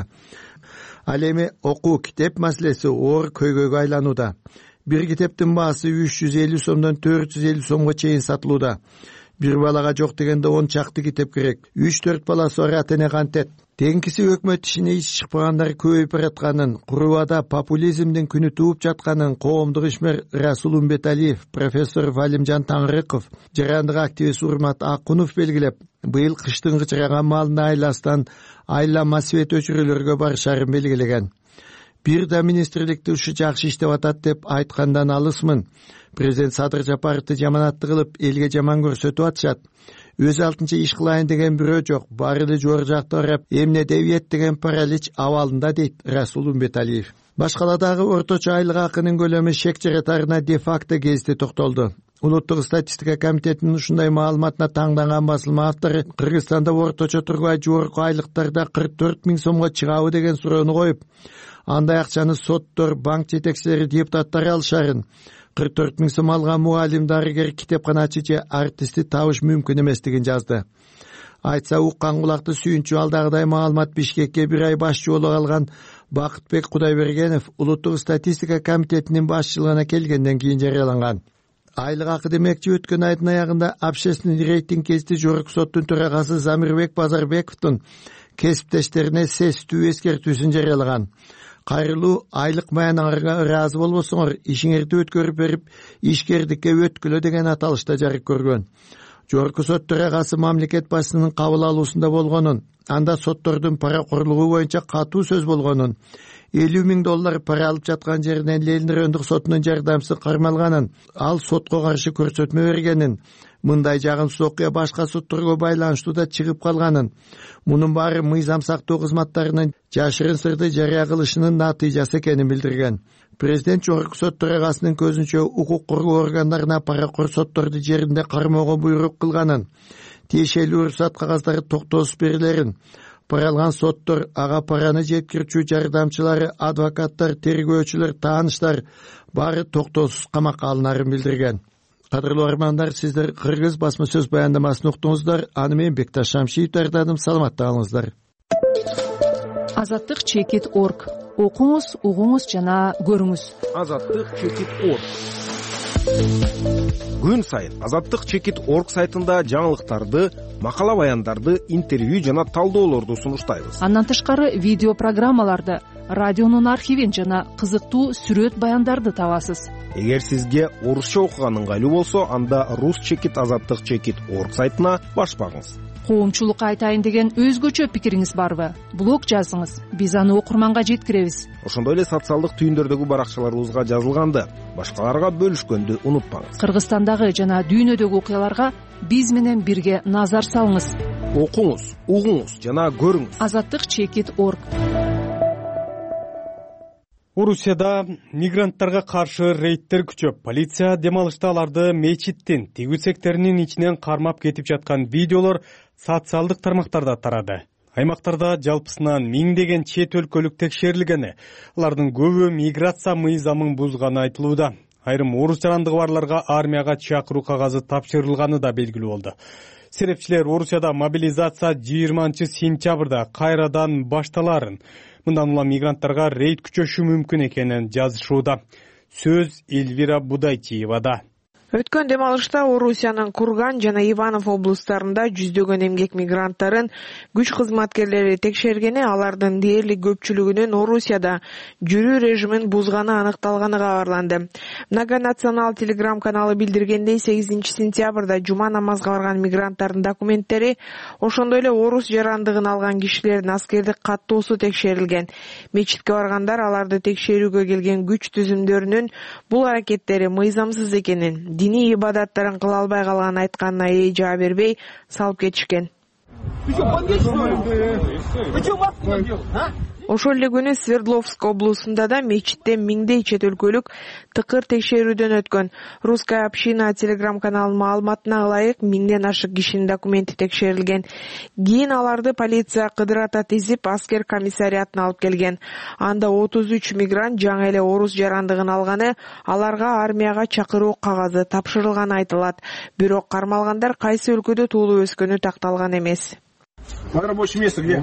Ал эми окуу китеп маселеси оор көйгөйгө айланууда. Бир китептин баасы үч жүз элүү сомдон төрт жүз элүү сомго чейин сатылууда. Бир балага жок дегенде он чакты китеп керек. үч төрт баласы бар ата эне кантет. Теңкиси өкмөт ишине иш чыкпагандар көбөйүп баратканын, курубада популизмдин күнү тууп жатканын коомдук ишмер Расул Умбеталиев, профессор Валимжан Таңырыков, жарандык активист Урмат Акунов белгилеп, быйыл кыштын кычыраган малын айластан айланма свет өчүрүүлөргө барышарын белгилеген. Бир да министрликти ушу жакшы иштеп атат деп айткандан алысмын. Президент Садыр Жапаровду жаманатты кылып, элге жаман көрсөтүп атышат. Өз алтынча иш кылайын деген бирөө жок. Баары эле жогору жакта барып, эмне девиет деген паралич абалында, дейт Расул Умбеталиев. Башкаладагы орточо айлык акынын көлөмү шек жаратарына де-факто гезити токтолду. Улуттук статистика комитетинин ушундай маалыматына таңданган басылма автору Кыргызстанда орточо тургай жогорку айлыктарда кырк төрт миң сомго чыгабы деген суроону коюп, андай акчаны соттор, банк жетекчилери, депутаттар алышарын, кырк төрт миң сом алган мугалим, дарыгер, китепканачы же артистти табыш мүмкүн эместигин жазды. Айтса уккан кулакты сүйүнчү, алдагыдай маалымат Бишкекке бир ай башчы болуп алган Бакытбек Кудайбергенов Улуттук статистика комитетинин башчылыгына келгенден кийин жарыяланган. Айлык акы демекчи, өткөн айдын аягында общественный рейтинг кезди жогорку соттун төрагасы Замирбек Базарбековдун кесиптештерине сестүү эскертүүсүн жарыялаган. Кайрылуу айлык маянаңарга ыраазы болбосоңор, ишиңерди өткөрүп берип, ишкердикке өткүлө деген аталышта жарык көргөн. Жогорку сот төрагасы мамлекет башчысынын кабыл алуусунда болгонун, анда соттордун паракорлугу боюнча катуу сөз болгонун, элүү миң доллар пара алып жаткан жеринен Ленин райондук сотунун жардамчысы кармалганын, ал сотко каршы көрсөтмө бергенин, мындай жагымсыз окуя башка сотторго байланыштуу да чыгып калганын, мунун баары мыйзам сактоо кызматтарынын жашырын сырды жарыя кылышынын натыйжасы экенин билдирген. Президент жогорку сот төрагасынын көзүнчө укук коргоо органдарына паракор сотторду жеринде кармоого буйрук кылганын, тиешелүү уруксат кагаздары токтоосуз берилерин, пара алган соттор, ага параны жеткирүүчү жардамчылары, адвокаттар, тергөөчүлөр, тааныштар баары токтоосуз камакка алынарын билдирген. Кадырлуу армандар, сиздер Кыргыз басма сөз баяндамасын уктуңуздар. Аны мен Бекташ Шамшиев даярдадым. Саламатта калыңыздар. азаттык чекит орг. Окуңуз, угуңуз жана көрүңүз. азаттык чекит орг. Күн сайын азаттык чекит орг сайтында жаңылыктарды, макала баяндарды, интервью жана талдоолорду сунуштайбыз. Андан тышкары видео программаларды, радионун архивин жана кызыктуу сүрөт баяндарды табасыз. Эгер сизге орусча окуган ыңгайлуу болсо, анда рус чекит азаттык чекит орг сайтына баш багыңыз. Коомчулукка айтайын деген өзгөчө пикириңиз барбы? Блог жазыңыз, биз аны окурманга жеткиребиз. Ошондой эле социалдык түйүндөрдөгү баракчаларыбызга жазылганды, башкаларга бөлүшкөндү унутпаңыз. Кыргызстандагы жана дүйнөдөгү окуяларга биз менен бирге назар салыңыз. Окуңуз, угуңуз жана көрүңүз. азаттык чекит орг. Орусияда мигранттарга каршы рейдтер күчөп, полиция дем алышта аларды мечиттин тигүсектеринин ичинен кармап кетип жаткан видеолор социалдык тармактарда тарады. Аймактарда жалпысынан миңдеген чет өлкөлүк текшерилгени, алардын көбү миграция мыйзамын бузганы айтылууда. Айрым орус жарандыгы барларга армияга чакыруу кагазы тапшырылганы да белгилүү болду. Серепчилер Орусияда мобилизация жыйырманчы сентябрда кайрадан башталарын, мындан улам мигранттарга рейд күчөшү мүмкүн экенин жазышууда. Сөз Эльвира Будайтиевада. Өткөн дем алышта Орусиянын Курган жана Иванов облустарында жүздөгөн эмгек мигранттарын күч кызматкерлери текшергени, алардын дээрлик көпчүлүгүнүн Орусияда жүрүү режимин бузганы аныкталганы кабарланды. Многонационал телеграм каналы билдиргендей, сегизинчи сентябрда жума намазга барган мигранттардын документтери, ошондой эле орус жарандыгын алган кишилердин аскердик каттоосу текшерилген. Мечитке баргандар аларды текшерүүгө келген күч түзүмдөрүнүн бул аракеттери мыйзамсыз экенин, диний ибадаттарын кыла албай калганын айтканына ээ жаа бербей салып кетишкен. Ошол эле күнү Свердловск облусунда да мечитте миңдей чет өлкөлүк тыкыр текшерүүдөн өткөн. Русская община телеграм каналынын маалыматына ылайык, миңден ашык кишинин документи текшерилген. Кийин аларды полиция кыдырата тизип, аскер комиссариатына алып келген. Анда отуз үч мигрант жаңы эле орус жарандыгын алганы, аларга армияга чакыруу кагазы тапшырылганы айтылат. Бирок кармалгандар кайсы өлкөдө туулуп өскөнү такталган эмес. Рабочее место где?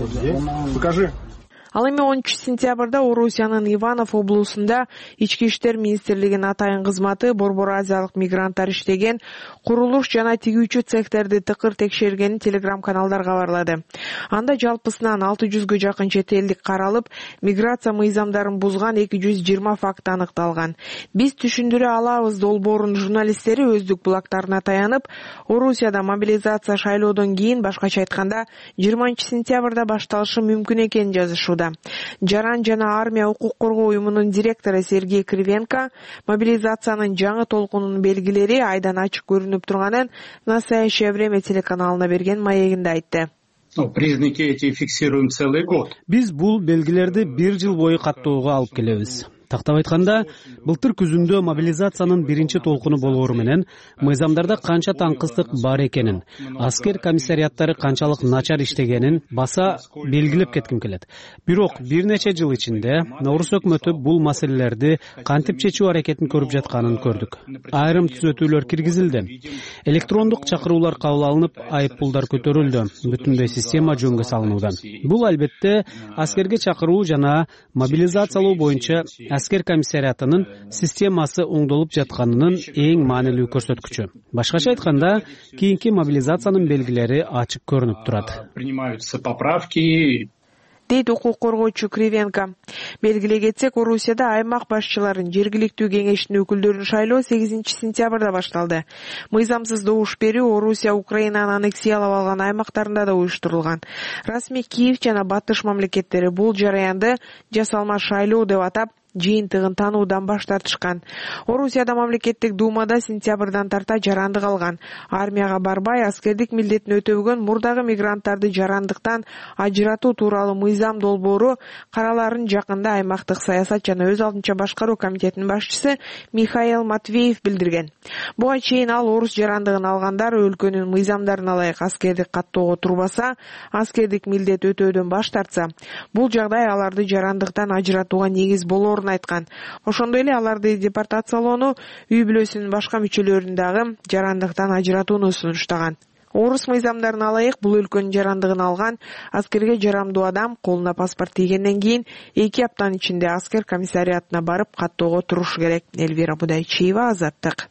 Покажи. Ал эми онунчу сентябрда Орусиянын Иванов облусунда Ички иштер министрлигинин атайын кызматы борбор азиялык мигранттар иштеген курулуш жана тигүүчү цехтерди тыкыр текшергенин телеграм каналдар кабарлады. Анда жалпысынан алты жүзгө жакын чет элдик каралып, миграция мыйзамдарын бузган эки жүз жыйырма факт аныкталган. Биз түшүндүрө алабыз долбоорунун журналисттери өздүк блогтарына таянып, Орусияда мобилизация шайлоодон кийин, башкача айтканда жыйырманчы сентябрда башталышы мүмкүн экенин жазышууда. Жаран жана армия укук коргоо уюмунун директору Сергей Кривенко мобилизациянын жаңы толкунунун белгилери айдан ачык көрүнүп турганын «Настоящее время» телеканалына берген маегинде айтты. Признаки эти фиксируем целый год. Биз бул белгилерди бир жыл бою каттоого алып келебиз. Тактап айтканда, былтыр күзүндө мобилизациянын биринчи толкуну болоору менен мыйзамдарда канча таңкыстык бар экенин, аскер комиссариаттары канчалык начар иштегенин баса белгилеп кетким келет. Бирок бир нече жыл ичинде орус өкмөтү бул маселелерди кантип чечүү аракетин көрүп жатканын көрдүк. Айрым түзөтүүлөр киргизилди. Электрондук чакыруулар кабыл алынып, айыппулдар көтөрүлдү. Бүтүндөй система жөнгө салынууда. Бул албетте аскерге чакыруу жана мобилизациялоо боюнча аскер комиссариатынын системасы оңдолуп жатканынын эң маанилүү көрсөткүчү. Башкача айтканда, кийинки мобилизациянын белгилери ачык көрүнүп турат. Принимаются поправки, дейт укук коргоочу Кривенко. Белгилей кетсек, Орусияда аймак башчыларын, жергиликтүү кеңештин өкүлдөрүн шайлоо сегизинчи сентябрда башталды. Мыйзамсыз добуш берүү Орусия Украинаны аннексиялап алган аймактарында да уюштурулган. Расмий Киев жана Батыш мамлекеттери бул жараянды жасалма шайлоо деп атап, жыйынтыгын тануудан баш тартышкан. Орусияда мамлекеттик думада сентябрдан тарта жарандык алган, армияга барбай аскердик милдетин өтөбөгөн мурдагы мигранттарды жарандыктан ажыратуу тууралуу мыйзам долбоору караларын жакында аймактык саясат жана өз алдынча башкаруу комитетинин башчысы Михаил Матвеев билдирген. Буга чейин ал орус жарандыгын алгандар өлкөнүн мыйзамдарына ылайык аскердик каттоого турбаса, аскердик милдет өтөөдөн баш тартса, бул жагдай аларды жарандыктан ажыратууга негиз болоорун айткан. Ошондой эле аларды депортациялоону, үй бүлөсүнүн башка мүчөлөрүн дагы жарандыктан ажыратууну сунуштаган. Орус мыйзамдарына ылайык бул өлкөнүн жарандыгын алган аскерге жарамдуу адам колуна паспорт тийгенден кийин эки аптанын ичинде аскер комиссариатына барып каттоого турушу керек. Элвира Будайчиева, Азаттык.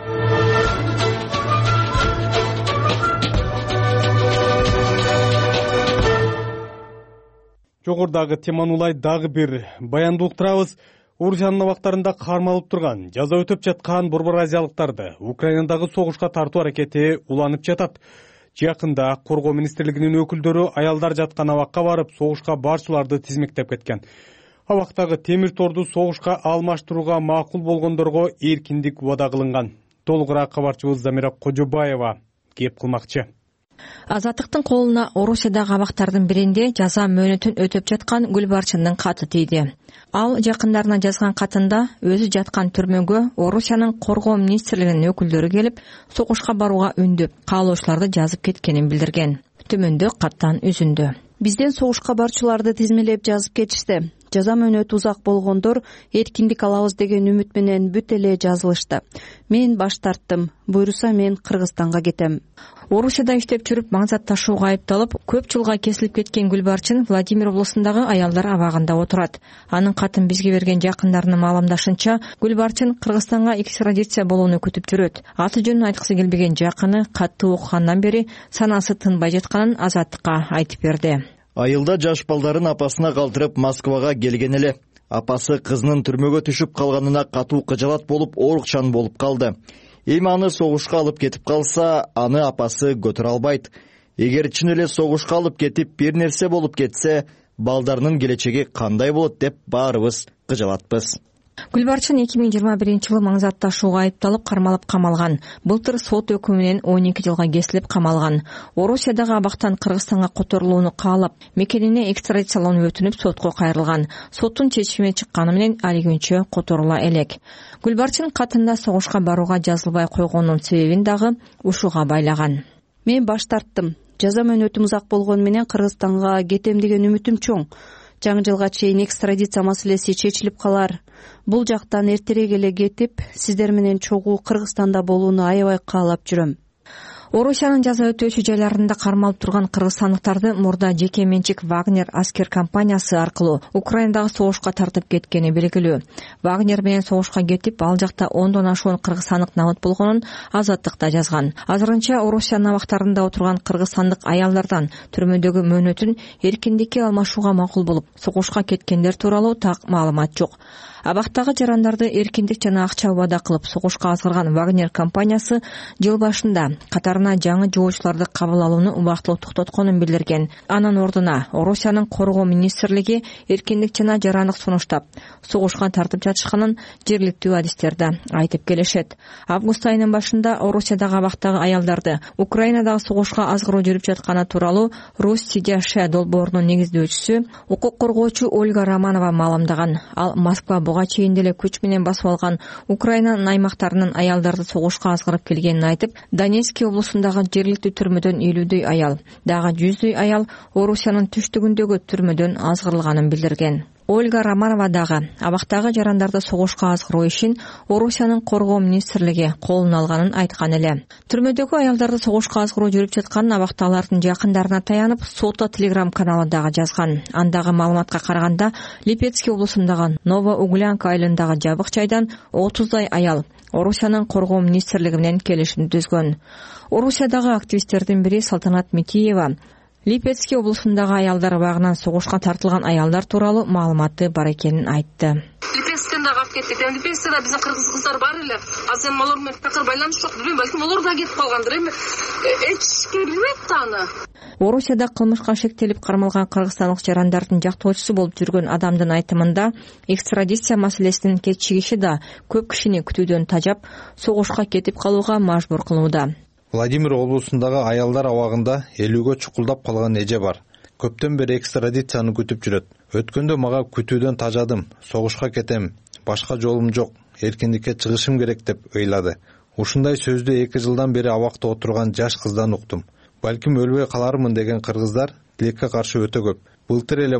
Жогорудагы теманы улай дагы бир баянды уктурабыз. Орусиянын абактарында кармалып турган, жаза өтөп жаткан борбор азиялыктарды Украинадагы согушка тартуу аракети уланып жатат. Жакында Коргоо министрлигинин өкүлдөрү аялдар жаткан абакка барып, согушка барчыларды тизмектеп кеткен. Абактагы темир торду согушка алмаштырууга макул болгондорго эркиндик убада кылынган. Толугураак кабарчыбыз Замира Кожобаева кеп кылмакчы. Азаттыктын колуна Орусиядагы абактардын биринде жаза мөөнөтүн өтөп жаткан Гүлбарчындын каты тийди. Ал жакындарына жазган катында өзү жаткан түрмөгө Орусиянын Коргоо министрлигинин өкүлдөрү келип, согушка барууга үндөп, каалоочуларды жазып кеткенин билдирген. Төмөндө каттан үзүндү. Бизден согушка барчыларды тизмелеп жазып кетишти. Жаза мөөнөтү узак болгондор эркиндик алабыз деген үмүт менен бүт эле жазылышты. Мен баш тарттым. Буйруса мен Кыргызстанга кетем. Орусияда иштеп жүрүп маңзат ташууга айыпталып, көп жылга кесилип кеткен Гүлбарчын Владимир облусундагы аялдар абагында отурат. Анын катын бизге берген жакындарынын маалымдашынча, Гүлбарчын Кыргызстанга экстрадиция болууну күтүп жүрөт. Аты жөнүн айткысы келбеген жакыны катты окугандан бери санасы тынбай жатканын Азаттыкка айтып берди. Айылда жаш балдарын апасына калтырып Москвага келген эле. Апасы кызынын түрмөгө түшүп калганына катуу кыжалат болуп, оорукчан болуп калды. Эми аны согушка алып кетип калса, аны апасы көтөрө албайт. Эгер чын эле согушка алып кетип бир нерсе болуп кетсе, балдарынын келечеги кандай болот деп баарыбыз кыжалатпыз. Гүлбарчын эки миң жыйырма биринчи жылы маңзат ташууга айыпталып кармалып камалган. Былтыр сот өкүмү менен он эки жылга кесилип камалган. Орусиядагы абактан Кыргызстанга которулууну каалап, мекенине экстрадициялоону өтүнүп сотко кайрылган. Соттун чечими чыкканы менен али күнчө которула элек. Гүлбарчын катында согушка барууга жазылбай койгонунун себебин дагы ушуга байлаган. Мен баш тарттым. Жаза мөөнөтүм узак болгону менен Кыргызстанга кетем деген үмүтүм чоң. Жаңы жылга чейин экстрадиция маселеси чечилип калар. Бул жактан эртерээк эле кетип, сиздер менен чогуу Кыргызстанда болууну аябай каалап жүрөм. Орусиянын жаза өтөөчү жайларында кармалып турган кыргызстандыктарды мурда жеке менчик Вагнер аскер компаниясы аркылуу Украинадагы согушка тартып кеткени белгилүү. Вагнер менен согушка кетип, ал жакта ондон ашуун кыргызстандык набыт болгонун Азаттыкта жазган. Азырынча Орусиянын абактарында отурган кыргызстандык аялдардан түрмөдөгү мөөнөтүн эркиндикке алмашууга макул болуп, согушка кеткендер тууралуу так маалымат жок. Абактагы жарандарды эркиндик жана акча убада кылып согушка азгырган Вагнер компаниясы жыл башында катарына жаңы жоочуларды кабыл алууну убактылуу токтотконун билдирген. Анын ордуна Орусиянын Коргоо министрлиги эркиндик жана жарандык сунуштап, согушка тартып жатышканын жергиликтүү адистерде айтып келишет. Август айынын башында Орусиядагы абактагы аялдарды Украинадагы согушка азгыруу жүрүп жатканы тууралуу Рус Сидяше долбоорунун негиздөөчүсү, укук коргоочу Ольга Романова маалымдаган. Ал Москва буга чейин деле күч менен басып алган Украинанын аймактарынын аялдарды согушка азгырып келгенин айтып, Донецк облусундагы жергиликтүү түрмөдөн элүүдөй аял, дагы жүздөй аял Орусиянын түштүгүндөгү түрмөдөн азгырылганын билдирген. Ольга Романова дагы абактагы жарандарды согушка азгыруу ишин Орусиянын Коргоо министрлиги колуна алганын айткан эле. Түрмөдөгү аялдарды согушка азгыруу жүрүп жатканын абактагылардын жакындарына таянып, Сота Телеграм каналы дагы жазган. Андагы маалыматка караганда, Липецкий облусундагы Новоуглянка айылындагы жабык жайдан отуздай аял Орусиянын Коргоо министрлиги менен келишим түзгөн. Орусиядагы активисттердин бири Салтанат Митиева Липецкий облусундагы аялдар багынан согушка тартылган аялдар тууралуу маалыматы бар экенин айтты. Липецктен дагы алып кеттик. Липецкте да биздин кыргыз кыздар бар эле. Азыр алар менен такыр байланыш жок. Билбейм, балким алар да кетип калгандыр. Эми эч ким билбейт да аны. Орусияда кылмышка шектелип кармалган кыргызстандык жарандардын жактоочусу болуп жүргөн адамдын айтымында, экстрадиция маселесинин кечигиши да көп кишини күтүүдөн тажап, согушка кетип калууга мажбур кылууда. Владимир облусундагы аялдар абагында элүүгө чукулдап калган эже бар. Көптөн бери экстрадицияны күтүп жүрөт. Өткөндө мага күтүүдөн тажадым, согушка кетем, башка жолум жок, эркиндикке чыгышым керек деп ыйлады. Ушундай сөздү эки жылдан бери абакта отурган жаш кыздан уктум. Балким өлбөй калармын деген кыргыздар тилекке каршы өтө көп. Былтыр эле мага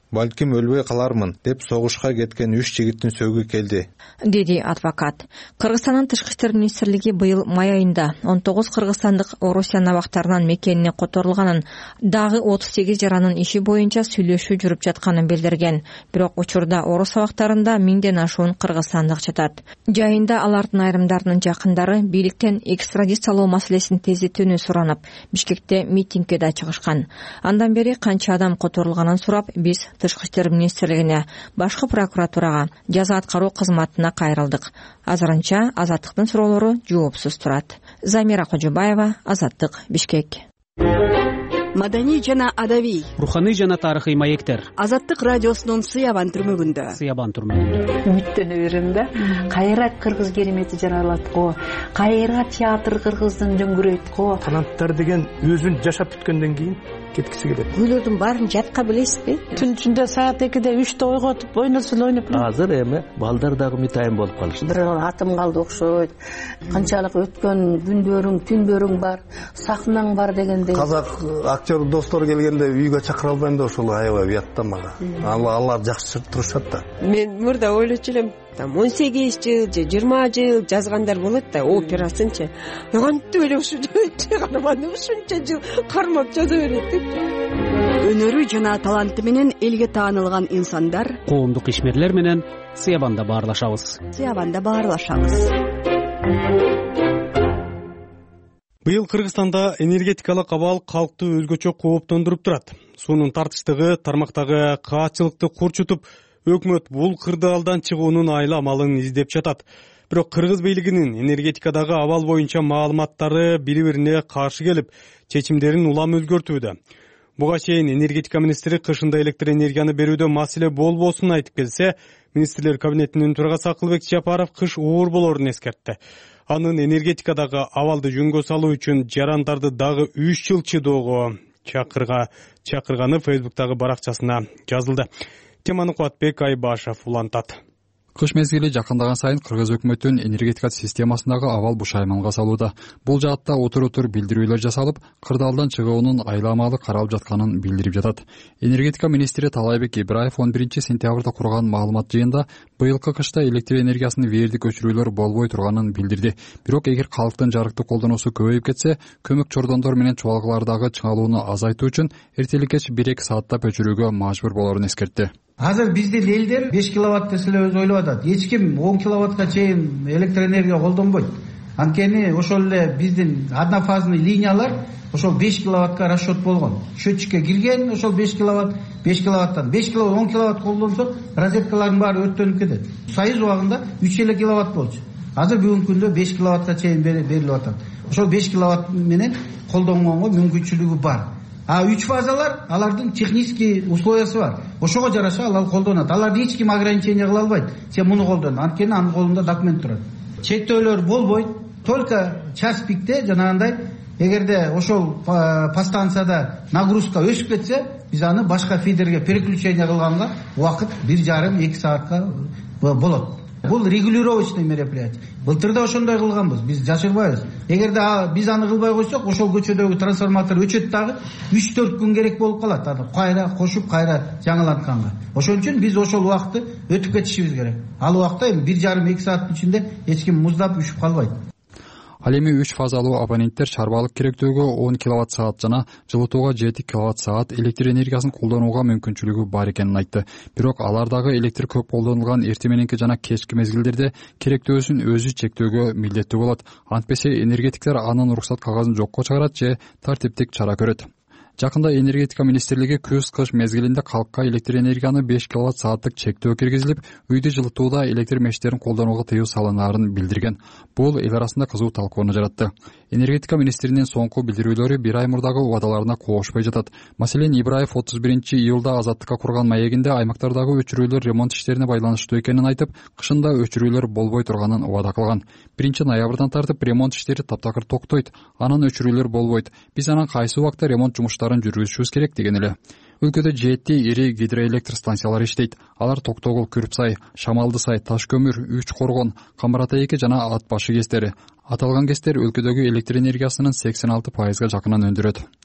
балким өлбөй калармын деп согушка кеткен үч жигиттин сөөгү келди, деди адвокат. Кыргызстандын тышкы иштер министрлиги быйыл май айында он тогуз кыргызстандык Орусия набактарынын мекенине которулганын, дагы отуз сегиз жаранын иши боюнча сүйлөшүү жүрүп жатканын билдирген. Бирок учурда орус абактарында миңден ашуун кыргызстандык жатат. Жайында алардын айрымдарынын жакындары бийликтен экстрадициялоо маселесин тездетүүнү суранып, Бишкекте митингге да чыгышкан. Андан бери канча адам которулганын сурап, биз тышкы иштер министрлигине, башкы прокуратурага, жаза аткаруу кызматына кайрылдык. Азырынча Азаттыктын суроолору жоопсуз турат. Замира Кожобаева, Азаттык, Бишкек. Маданий жана адабий, руханий жана тарыхый маектер. Азаттык радиосунун Сыябан түрмөгүндө. Сыябан түрмөгүндө. Үмүттөнө берем да. Кайра кыргыз керемети жаралат го. Кайра театр кыргыздын дөңгүрөйт го. Таланттар деген өзүн жашап бүткөндөн кийин кеткиси келет. Күйлөрдүн баарын жатка билесизби? Түн ичинде саат экиде үчтө ойготуп, ойносул ойноп. Азыр эми балдар дагы митайым болуп калышты. Бир атым калды окшойт. Канчалык өткөн күндөрүң, түндөрүң бар, сахнаң бар дегендей. Казак актер достор келгенде үйгө чакыра албайм да ошол аябай уят да мага. Алар жакшы турушат да. Мен мурда ойлочу элем, там он сегиз жыл же жыйырма жыл жазгандар болот да, операсынчы. Кантип эле ушунча карманып ушунча жыл кармап жаза берет деп. Өнөрү жана таланты менен элге таанылган инсандар, коомдук ишмерлер менен Сыябанда баарлашабыз. Сыябанда баарлашабыз. Быйыл Кыргызстанда энергетикалык абал калкты өзгөчө кооптондуруп турат. Суунун тартыштыгы тармактагы каатчылыкты курчутуп, өкмөт бул кырдаалдан чыгуунун айла амалын издеп жатат. Бирок кыргыз бийлигинин энергетикадагы абал боюнча маалыматтары бири-бирине каршы келип, чечимдерин улам өзгөртүүдө. Буга чейин энергетика министри кышында электр энергияны берүүдө маселе болбосун айтып келсе, министрлер кабинетинин төрагасы Акылбек Жапаров кыш оор болорун эскертти. Анын энергетикадагы абалды жөнгө салуу үчүн жарандарды дагы үч жыл чыдоого чакырга чакырганы Фейсбуктагы баракчасына жазылды. Теманы Кубатбек Айбашев улантат. Кыш мезгили жакындаган сайын кыргыз өкмөтүнүн энергетика системасындагы абал бушайманга салууда. Бул жаатта отур-отур билдирүүлөр жасалып, кырдаалдан чыгуунун айламалы каралып жатканын билдирип жатат. Энергетика министри Талайбек Ибраев он биринчи сентябрда курган маалымат жыйында быйылкы кышта электр энергиясын вердик өчүрүүлөр болбой турганын билдирди. Бирок эгер калктын жарыкты колдонуусу көбөйүп кетсе, көмөк чордондор менен чуалгылардагы чыңалууну азайтуу үчүн эртелик кеч бир эки сааттап өчүрүүгө мажбур болорун эскертти. Азыр биздин элдер беш киловатт десе эле өзү ойлоп атат. Эч ким он киловаттка чейин электр энергия колдонбойт. Анткени ошол эле биздин однофазный линиялар ошол беш киловаттка расчет болгон. Счетчикке кирген ошол беш киловатт, беш киловаттан беш киловатт, он киловатт колдонсок, розеткалардын баары өрттөнүп кетет. Союз убагында үч эле киловатт болчу. Азыр бүгүнкү күндө беш киловаттка чейин берилип атат. Ошол беш киловатт менен колдонгонго мүмкүнчүлүгү бар. А үч фазалар, алардын технический условиясы бар. Ошого жараша алар колдонот. Аларды эч ким ограничение кыла албайт. Сен муну колдон. Анткени анын колунда документ турат. Чектөөлөр болбойт. Только час пикте жанагындай эгерде ошол подстанцияда нагрузка өсүп кетсе, биз аны башка фидерге переключение кылганга убакыт бир жарым эки саатка болот. Бул регулировочный мероприятие. Былтырда ошондой кылганбыз, биз жашырбайбыз. Эгерде биз аны кылбай койсок, ошол көчөдөгү трансформатор өчөт дагы үч төрт күн керек болуп калат. Аны кайра кошуп, кайра жаңылантканга. Ошон үчүн биз ошол убакытты өтүп кетишибиз керек. Ал убакта эми бир жарым эки сааттын ичинде эч ким муздап үшүп калбайт. Ал эми үч фазалуу абоненттер чарбалык керектөөгө он киловатт саат жана жылытууга жети киловатт саат электр энергиясын колдонууга мүмкүнчүлүгү бар экенин айтты. Бирок алардагы электр көп колдонулган эртең мененки жана кечки мезгилдерде керектөөсүн өзү чектөөгө милдеттүү болот. Антпесе энергетиктер анын уруксат кагазын жокко чыгарат же тартиптик чара көрөт. Жакында энергетика министрлиги күз-кыш мезгилинде калкка электр энергияны беш киловатт сааттык чектөө киргизилип, үйдү жылытууда электр мештерин колдонууга тыюу салынаарын билдирген. Бул эл арасында кызуу талкууну жаратты. Энергетика министринин соңку билдирүүлөрү бир ай мурдагы убадаларына коошпой жатат. Маселен, Ибраев отуз биринчи июлда Азаттыкка курган маегинде аймактардагы өчүрүүлөр ремонт иштерине байланыштуу экенин айтып, кышында өчүрүүлөр болбой турганын убада кылган. биринчи ноябрдан тартып ремонт иштери таптакыр токтойт, анан өчүрүүлөр болбойт. Биз анан кайсы убакта ремонт жумуштарын жүргүзүшүбүз керек деген эле. Өлкөдө жети ири гидроэлектр станциялары иштейт. Алар Токтогул, Күрүпсай, Шамалды сай, Таш көмүр, Үч Коргон, Камбар ата эки жана Ат башы кестери. Аталган кестер өлкөдөгү электр энергиясынын сексен алты пайызга жакынын өндүрөт.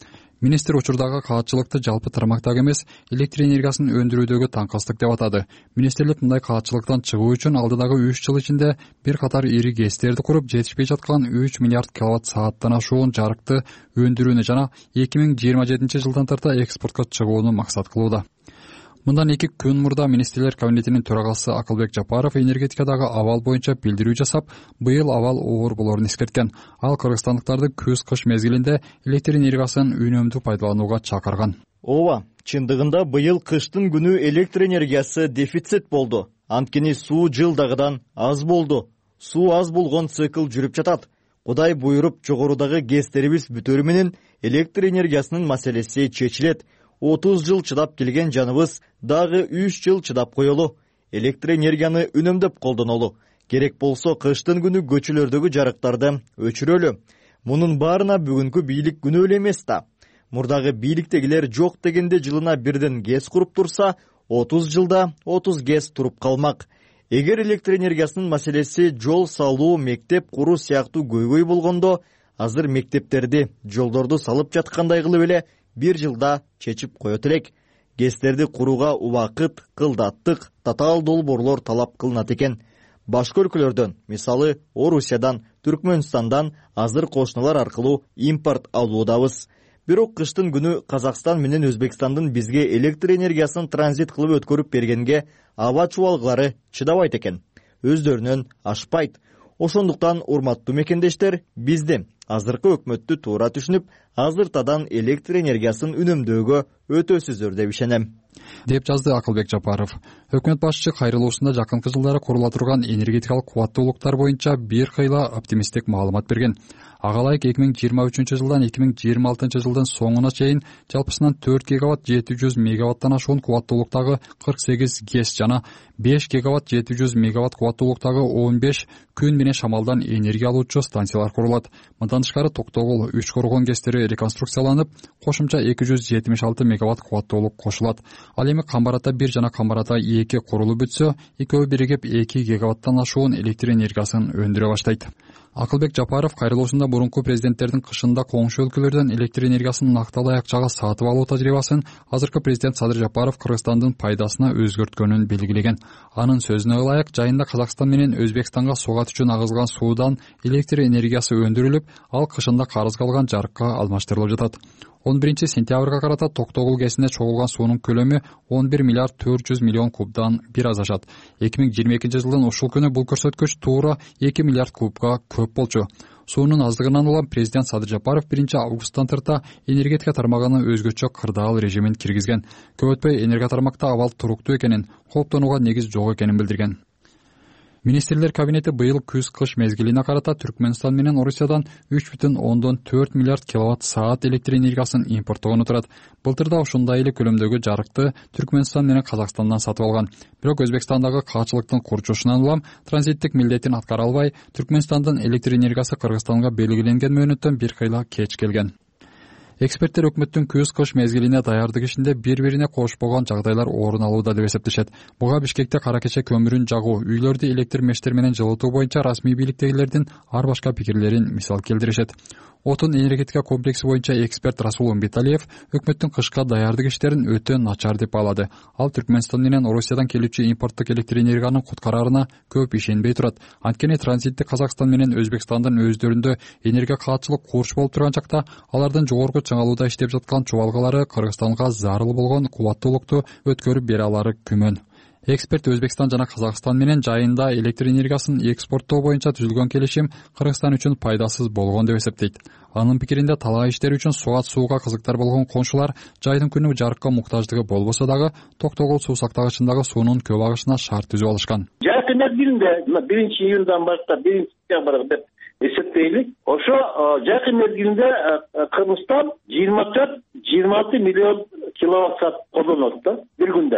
министр учурдагы каатчылыкты жалпы тармактагы эмес, электр энергиясын өндүрүүдөгү таңкастык деп атады. Министрлик мындай каатчылыктан чыгуу үчүн алдыдагы үч жыл ичинде бир катар ири гэстерди куруп, жетишпей жаткан үч миллиард киловатт сааттан ашуун жарыкты өндүрүүнү жана эки миң жыйырма жетинчи жылдан тарта экспортко чыгууну максат кылууда. Мындан эки күн мурда министрлер кабинетинин төрагасы Акылбек Жапаров энергетикадагы абал боюнча билдирүү жасап, быйыл абал оор болоорун эскерткен. Ал кыргызстандыктарды күз-кыш мезгилинде электр энергиясын үнөмдүү пайдаланууга чакырган. Ооба, чындыгында быйыл кыштын күнү электр энергиясы дефицит болду. Анткени суу жылдагыдан аз болду. Суу аз болгон цикл жүрүп жатат. Кудай буйруп жогорудагы гэстерибиз бүтөрү менен электр энергиясынын маселеси чечилет. отуз жыл чыдап келген жаныбыз дагы үч жыл чыдап коелу. Электр энергияны үнөмдөп колдонолу. Керек болсо кыштын күнү көчөлөрдөгү жарыктарды өчүрөлү. Мунун баарына бүгүнкү бийлик күнөөлүү эмес да. Мурдагы бийликтегилер жок дегенде жылына бирден гэс куруп турса, отуз жылда отуз гэс туруп калмак. Эгер электр энергиясынын маселеси жол салуу, мектеп куруу сыяктуу көйгөй болгондо, азыр мектептерди, жолдорду салып жаткандай кылып эле бир жылда чечип коет элек. Гэстерди курууга убакыт, кылдаттык, татаал долбоорлор талап кылынат экен. Башка өлкөлөрдөн, мисалы Орусиядан, Түркмөнстандан азыр кошуналар аркылуу импорт алуудабыз. Бирок кыштын күнү Казакстан менен Өзбекстандын бизге электр энергиясын транзит кылып өткөрүп бергенге аба чубалгылары чыдабайт экен. Өздөрүнөн ашпайт. Ошондуктан урматтуу мекендештер, бизди азыркы өкмөттү туура түшүнүп, азыртадан электр энергиясын үнөмдөөгө өтөсүздөр деп ишенем, деп жазды Акылбек Жапаров. Өкмөт башчы кайрылуусунда жакынкы жылдары курула турган энергетикалык кубаттуулуктар боюнча бир кыйла оптимисттик маалымат берген. Ага ылайык эки миң жыйырма үчүнчү жылдан эки миң жыйырма алтынчы жылдын соңуна чейин жалпысынан төрт гигаватт жети жүз мегаваттан ашуун кубаттуулуктагы кырк сегиз гэс жана беш гигаватт жети жүз мегаватт кубаттуулуктагы он беш күн менен шамалдан энергия алуучу станциялар курулат. Мындан тышкары Токтогул үч коргон гэстери реконструкцияланып, кошумча эки жүз жетимиш алты мегаватт кубаттуулук кошулат. Ал эми Камбарата бир жана Камбарата эки курулуп бүтсө, экөө биригип эки гигаваттан ашуун электр энергиясын өндүрө баштайт. Акылбек Жапаров кайрылуусунда мурунку президенттердин кышында коңшу өлкөлөрдөн электр энергиясын накталай акчага сатып алуу тажрыйбасын азыркы президент Садыр Жапаров Кыргызстандын пайдасына өзгөрткөнүн белгилеген. Анын сөзүнө ылайык, жайында Казакстан менен Өзбекстанга сугат үчүн агызган суудан электр энергиясы өндүрүлүп, ал кышында карыз калган жарыкка алмаштырылып жатат. он биринчи сентябрга карата Токтогул гэсине чогулган суунун көлөмү он бир миллиард төрт жүз миллион кубдан бир аз ашат. эки миң жыйырма экинчи жылдын ушул күнү бул көрсөткүч туура эки миллиард кубка көп болчу. Суунун аздыгынан улам президент Садыр Жапаров биринчи августтан тарта энергетика тармагына өзгөчө кырдаал режимин киргизген. Көп өтпөй энергия тармакта абал туруктуу экенин, кооптонууга негиз жок экенин билдирген. Министрлер кабинети быйыл күз-кыш мезгилине карата Түркмөнстан менен Орусиядан үч бүтүн ондон төрт миллиард киловатт саат электр энергиясын импорттогону турат. Былтырда ушундай эле көлөмдөгү жарыкты Түркмөнстан менен Казакстандан сатып алган. Бирок Өзбекстандагы каатчылыктын курчушунан улам транзиттик милдетин аткара албай, Түркмөнстандын электр энергиясы Кыргызстанга белгиленген мөөнөттөн бир кыйла кеч келген. Эксперттер өкмөттүн күз-кыш мезгилине даярдык ишинде бири-бирине кошпогон жагдайлар орун алууда деп эсептешет. Буга Бишкекте кара кече көмүрүн жагуу, үйлөрдү электр мештер менен жылытуу боюнча расмий бийликтегилердин ар башка пикирлерин мисал келтиришет. Отун энергетика комплекси боюнча эксперт Расул Умбеталиев өкмөттүн кышка даярдык иштерин өтө начар деп баалады. Ал Түркмөнстан менен Орусиядан келүүчү импорттук электр энергиянын куткараарына көп ишенбей турат. Анткени транзиттик Казакстан менен Өзбекстандын өздөрүндө энергия каатчылык курч болуп турган жакта алардын жогорку чыңалууда иштеп жаткан чубалгалары Кыргызстанга зарыл болгон кубаттуулукту өткөрүп бере алары күмөн. Эксперт Өзбекстан жана Казакстан менен жайында электр энергиясын экспорттоо боюнча түзүлгөн келишим Кыргызстан үчүн пайдасыз болгон деп эсептейт. Анын пикиринде талаа иштери үчүн сугат сууга кызыктар болгон коңшулар жайдын күнү жарыкка муктаждыгы болбосо дагы Токтогул суу сактагычындагы суунун көп агышына шарт түзүп алышкан. Жарык мезгилинде биринчи июлдан баштап биринчи сентябрга деп эсептейлик. Ошо жарык мезгилинде Кыргызстан жыйырма төрт жыйырма алты миллион киловатт саат колдонот да бир күндө.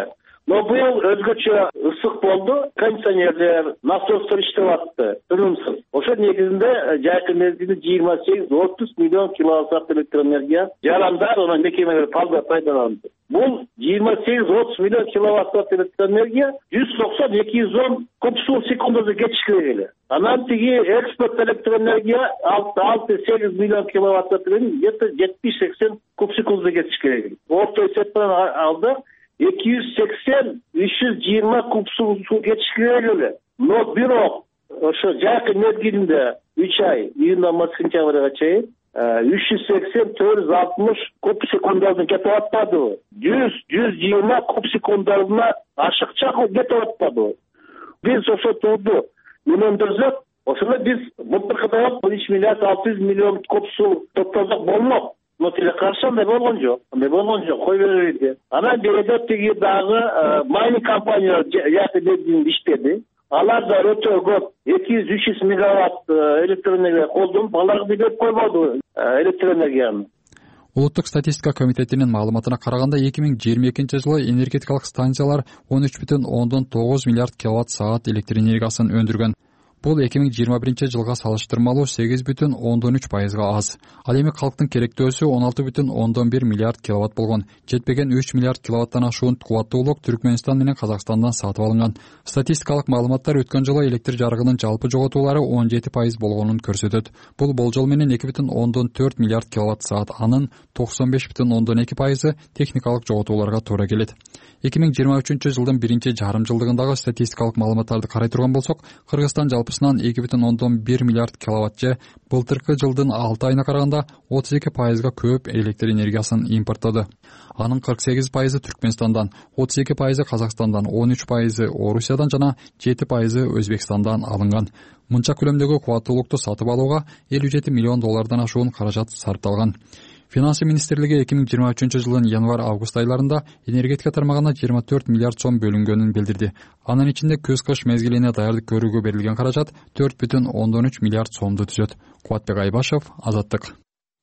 но быйыл өзгөчө ысык болду, кондиционерлер, насостор иштеп атты тынымсыз. Ошо негизинде жайкы мезгилде жыйырма сегиз отуз миллион киловатт электроэнергия жарандар онун мекемелер пайдаланды. Бул жыйырма сегиз отуз миллион киловатт электроэнергия жүз токсон эки жүз он куб суу секундада кетиш керек эле. Анан тиги экспорт электроэнергия алты сегиз миллион киловатт где-то жетимиш сексен куб секундада кетиш керек. Орто эсеп менен алды эки жүз сексен үч жүз жыйырма куб суу кетиш керек эле. Но бирок ошо жайкы мезгилинде үч ай, июндан сентябрга чейин үч жүз сексен төрт жүз алтымыш куб секундада кетип атпадыбы? жүз жүз жыйырма куб секундына ашыкча кетип атпадыбы? Биз ошо турду үнөндөрсөк, ошондо биз былтыркыдай үч миллиард алты жүз миллион куб суу топтосок болмок. Но тилеке каршы андай болгон жок. Андай болгон жок. Кой беребиз. Анан берде тиги дагы майнинг компаниялар жайкы мезгилинде иштеди. Алар да өтө көп эки жүз үч жүз мегаватт электроэнергия колдонуп, алар билеп койбоду электроэнергияны. Улуттук статистика комитетинин маалыматына караганда эки миң жыйырма экинчи жылы энергетикалык станциялар он үч бүтүн ондон тогуз миллиард киловатт саат электр энергиясын өндүргөн. Бул эки миң жыйырма биринчи жылга салыштырмалуу сегиз бүтүн ондон үч пайызга аз. Ал эми калктын керектөөсү он алты бүтүн ондон бир миллиард киловатт болгон. Жетпеген үч миллиард киловаттан ашуун кубаттуулук Түркмөнстан менен Казакстандан сатып алынган. Статистикалык маалыматтар өткөн жылы электр жарыгынын жалпы жоготуулары он жети пайыз болгонун көрсөтөт. Бул болжол менен эки бүтүн ондон төрт миллиард киловатт саат, анын токсон беш бүтүн ондон эки пайызы техникалык жоготууларга туура келет. эки миң жыйырма үчүнчү жылдын биринчи жарым жылдыгындагы статистикалык маалыматтарды карай турган болсок, Кыргызстан жалпысынан эки бүтүн ондон бир миллиард киловатт же былтыркы жылдын алты айына караганда отуз эки пайызга көп электр энергиясын импорттоду. Анын кырк сегиз пайызы Түркмөнстандан, отуз эки пайызы Казакстандан, он үч пайызы Орусиядан жана жети пайызы Өзбекстандан алынган. Мынча көлөмдөгү кубаттуулукту сатып алууга элүү жети миллион доллардан ашуун каражат сарпталган. Финансы министрлиги эки миң жыйырма үчүнчү жылдын январь-август айларында энергетика тармагына жыйырма төрт миллиард сом бөлүнгөнүн билдирди. Анын ичинде көз-кыш мезгилине даярдык көрүүгө берилген каражат төрт бүтүн ондон үч миллиард сомду түзөт. Кубатбек Айбашев, Азаттык.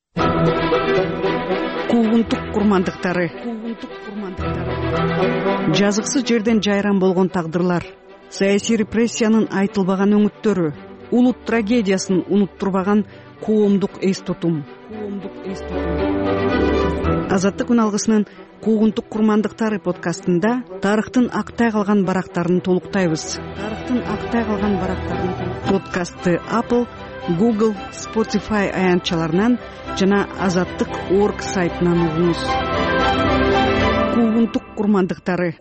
Куугунтук курмандыктары. Жазыксыз жерден жайран болгон тагдырлар, саясий репрессиянын айтылбаган өңүттөрү, улут трагедиясын унуттурбаган коомдук эс тутум. Азаттык күн алгысынын Куугунтук курмандыктары подкастында тарыхтын актай калган барактарын толуктайбыз. Тарыхтын актай калган барактарын подкастты Apple, Google, Spotify аянтчаларынан жана азаттык точка орг сайтынан угуңуз. Куугунтук курмандыктары.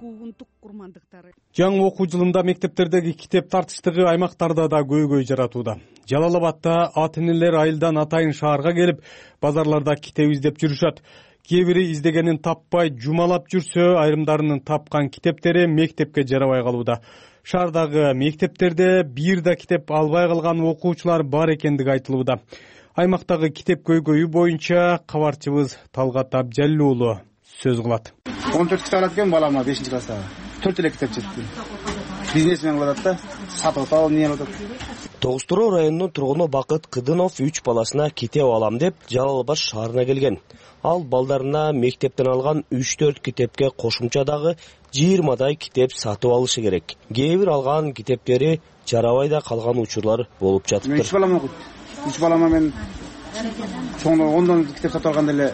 Жаңы окуу жылында мектептердеги китеп тартыштыгы аймактарда да көйгөй жаратууда. Жалал Абадта ата-энелер айылдан атайын шаарга келип, базарларда китеп издеп жүрүшөт. Кээ бири издегенин таппай жумалап жүрсө, айрымдарынын тапкан китептери мектепке жарабай калууда. Шаардагы мектептерде бир да китеп албай калган окуучулар бар экендиги айтылууда. Аймактагы китеп көйгөйү боюнча кабарчыбыз Талгат Абжалил уулу сөз кылат. он төрт китеп алат экен балама бешинчи класста. төрт эле китеп жетти. Бизнесмен кылат да, сатып алып не алат. тогуз туроо районунун тургуну Бакыт Кыдынов үч баласына китеп алам деп Жалал Абад шаарына келген. Ал балдарына мектептен алган үч төрт китепке кошумча дагы жыйырмадай китеп сатып алышы керек. Кээ бир алган китептери жарабай да калган учурлар болуп жатыптыр. Үч балам окуйт. Үч балама мен чоң ондон китеп сатып алганда эле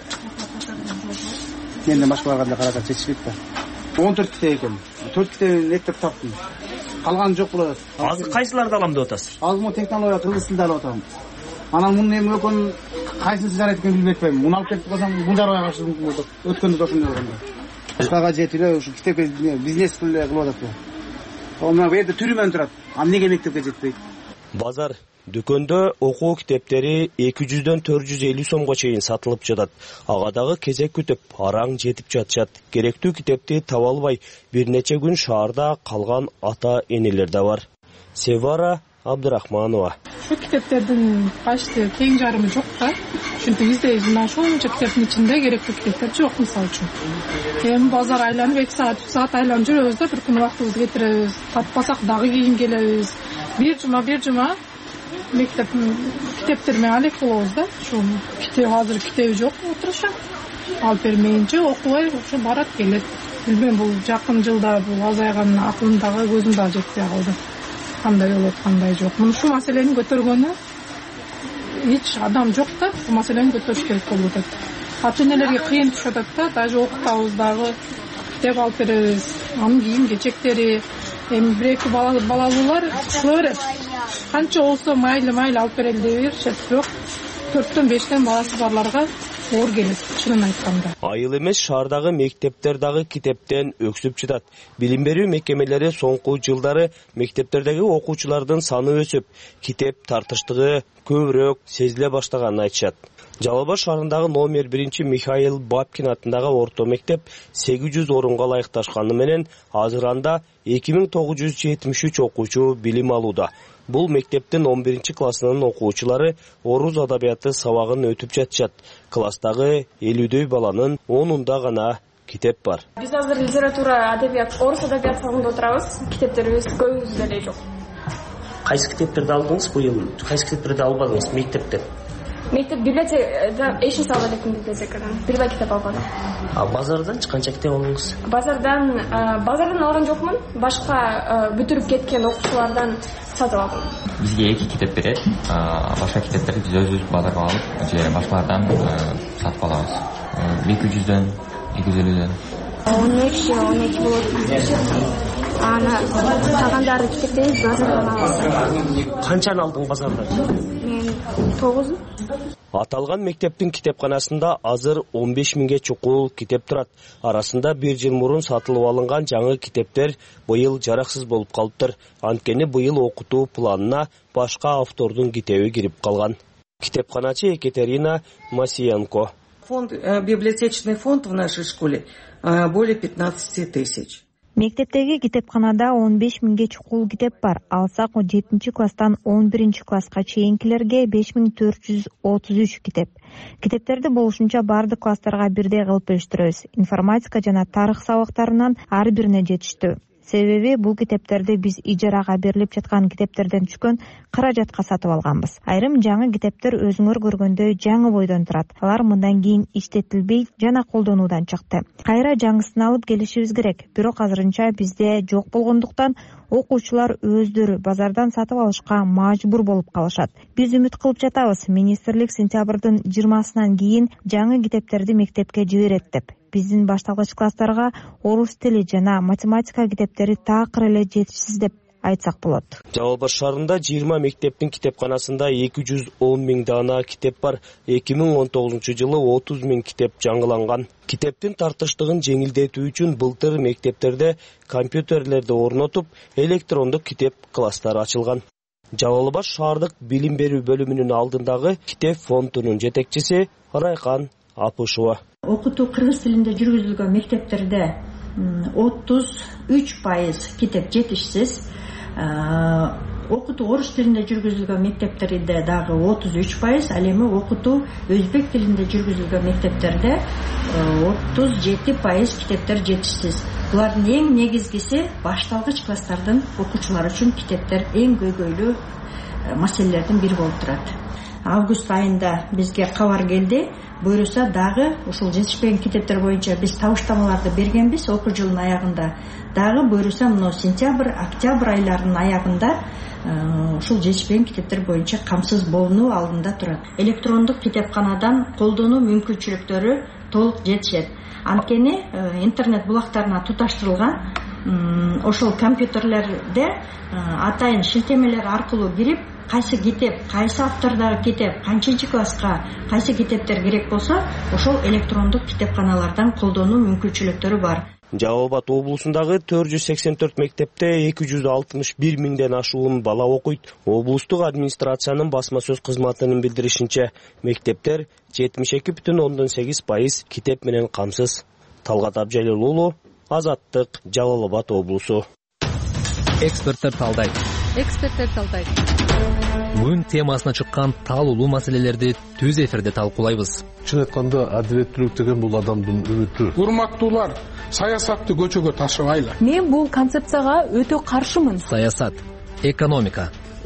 менден башкаларга деле каражат жетишпейт да. он төрт китеп экен. төрт китебин эктеп таптым. Калганы жок болот. Азыр кайсыларды алам деп атасыз? Азыр му технология кыргыз тилинде алып атам. Анан мунун эми экөөнүн кайсысы жарайт экенин билбей атпайм. Муну алып кетип калсам мун жарабай калышы мүмкүн болот. Өткөндө ошондой болгондо. Башкага жетип эле ушу китепке бизнес кылып атат. Онда бу жерде түрүмөн турат. Аны неге мектепке жетпейт? Базар дүкөндө окуу китептери эки жүздөн төрт жүз элүү сомго чейин сатылып жатат. Ага дагы кезек күтүп араң жетип жатышат. Керектүү китепти таба албай бир нече күн шаарда калган ата-энелер да бар. Севара Абдырахманова. Şu kitaplardan başta keyin jarımı yok da. Çünkü bizde jina şunca kitapın içinde gerekli kitaplar yok misal üçün. Hem bazar aylanıp iki saat, üç saat aylanıp жүрөбүз да, bir күн вакытыбызды кетиребиз. Таппасак дагы кийин келебиз. Bir жума, bir жума мектеп китептермен алек болобуз да. Şu китеп азыр китеби жок отурушат. Алып бермейинче окубай, ошо барат келет. билбейм, бул жакын жылда бул азайган акылым дагы көзүм дагы жетпей калды. Кандай болот, кандай жок. Муну ушул маселени көтөргөнү эч адам жок да, бул маселени көтөрүш керек болуп атат. Ата энелерге кыйын түшүп атат да, даже окутабыз дагы, китеп алып беребиз, анын кийим кечектери, эми бир эки балалуулар кыла берет. Канча болсо майлы майлы алып берели деп беришет, бирок төрттөн бештен баласы барларга оор келет, чынын айтканда. Айыл эмес, шаардагы мектептер дагы китептен өксүп жатат. Билим берүү мекемелери соңку жылдары мектептердеги окуучулардын саны өсүп, китеп тартыштыгы көбүрөөк сезиле баштаганын айтышат. Жалал Абад шаарындагы номер биринчи Михаил Бабкин атындагы орто мектеп сегиз жүз орунга ылайыкташканы менен азыр анда эки миң тогуз жүз жетимиш үч окуучу билим алууда. Бул мектептин он биринчи классынын окуучулары орус адабияты сабагын өтүп жатышат. Класстагы элүүдөй баланын онунда гана китеп бар. Биз азыр литература, адабият, орус адабият сабагында отурабыз. Китептерибиз көбүбүз деле жок. Кайсы китептерди алдыңыз быйыл? Кайсы китептерди албадыңыз мектептен? Мектеп библиотека эшин сабак электин библиотекадан бир китеп албадым. А базардан канча китеп алдыңыз? Базардан базардан алган жокмун. Башка бүтүрүп кеткен окуучулардан сатып алдым. Бизге эки китеп берет. Башка китептерди биз өзүбүз базарга алып, же башкалардан сатып алабыз. эки жүздөн, эки жүз элүүдөн. он эки, он эки болот. Ана калгандары китептерди базардан алабыз. Канчаны алдың базардан? Мен тогуз. Аталган мектептин китепканасында азыр он беш миңге чукул китеп турат. Арасында бир жыл мурун сатылып алынган жаңы китептер быйыл жараксыз болуп калыптыр. Анткени быйыл окутуу планына башка автордун китеби кирип калган. Китепканачы Екатерина Масиенко. Фонд, библиотечный фонд в нашей школе более пятнадцати тысяч. Мектептеги китепканада он беш миңге чукул китеп бар. Алсак жетинчи класстан он биринчи класска чейинкилерге беш миң төрт жүз отуз үч китеп. Китептерди болушунча бардык класстарга бирдей кылып бөлүштүрөбүз. Информатика жана тарых сабактарынан ар бирине жетиштүү. Себеби бул китептерди биз ижарага берилип жаткан китептерден түшкөн каражатка сатып алганбыз. Айрым жаңы китептер өзүңөр көргөндөй жаңы бойдон турат. Алар мындан кийин иштетилбей жана колдонуудан чыкты. Кайра жаңысын алып келишибиз керек. Бирок азырынча бизде жок болгондуктан окуучулар өздөрү базардан сатып алышка мажбур болуп калышат. Биз үмүт кылып жатабыз, министрлик сентябрдын жыйырмасынан кийин жаңы китептерди мектепке жиберет деп. Биздин башталгыч класстарга орус тили жана математика китептери такыр эле жетишсиз деп айтсак болот. Жалал Абад шаарында жыйырма мектептин китепканасында эки жүз он миң дана китеп бар. эки миң он тогузунчу жылы отуз миң китеп жаңыланган. Китептин тартыштыгын жеңилдетүү үчүн былтыр мектептерде компьютерлерди орнотуп, электрондук китеп класстары ачылган. Жалал Абад шаардык билим берүү бөлүмүнүн алдындагы китеп фондунун жетекчиси Райкан Апышева. Окутуу кыргыз тилинде жүргүзүлгөн мектептерде отуз үч пайыз китеп жетишсиз. Окутуу орус тилинде жүргүзүлгөн мектептерде дагы отуз үч пайыз, ал эми окутуу өзбек тилинде жүргүзүлгөн мектептерде отуз жети пайыз китептер жетишсиз. Булардын эң негизгиси башталгыч класстардын окуучулары үчүн китептер эң көйгөйлүү маселелердин бири болуп турат. Август айында бизге кабар келди. Буюрса дагы ушул жетишпеген китептер боюнча биз табыштамаларды бергенбиз окуу жылынын аягында. Дагы буюрса мына сентябрь, октябрь айларынын аягында ушул жетишпеген китептер боюнча камсыз болуу алдында турат. Электрондук китепканадан колдонуу мүмкүнчүлүктөрү толук жетишет. Анткени интернет булактарына туташтырылган ошол компьютерлерде атайын шилтемелер аркылуу кирип, кайсы китеп, кайсы автордагы китеп, канчынчы класска кайсы китептер керек болсо, ошол электрондук китепканалардан колдонуу мүмкүнчүлүктөрү бар. Жалал Абад облусундагы төрт жүз сексен төрт мектепте эки жүз алтымыш бир миңден ашуун бала окуйт. Облустук администрациянын басма сөз кызматынын билдиришинче, мектептер жетимиш эки бүтүн ондон сегиз пайыз китеп менен камсыз. Талгат Абжалил уулу, Азаттык, Жалал Абад облусу. Эксперттер талдайт. Эксперттер талдайт. Бүгүн темасына чыккан таалуулуу маселелерди түз эфирде талкуулайбыз. Чын айтканда, адилеттүүлүк деген бул адамдын үмүтү. Урматтуулар, саясатты көчөгө ташыбайлы. Мен бул концепцияга өтө каршымын. Саясат, экономика,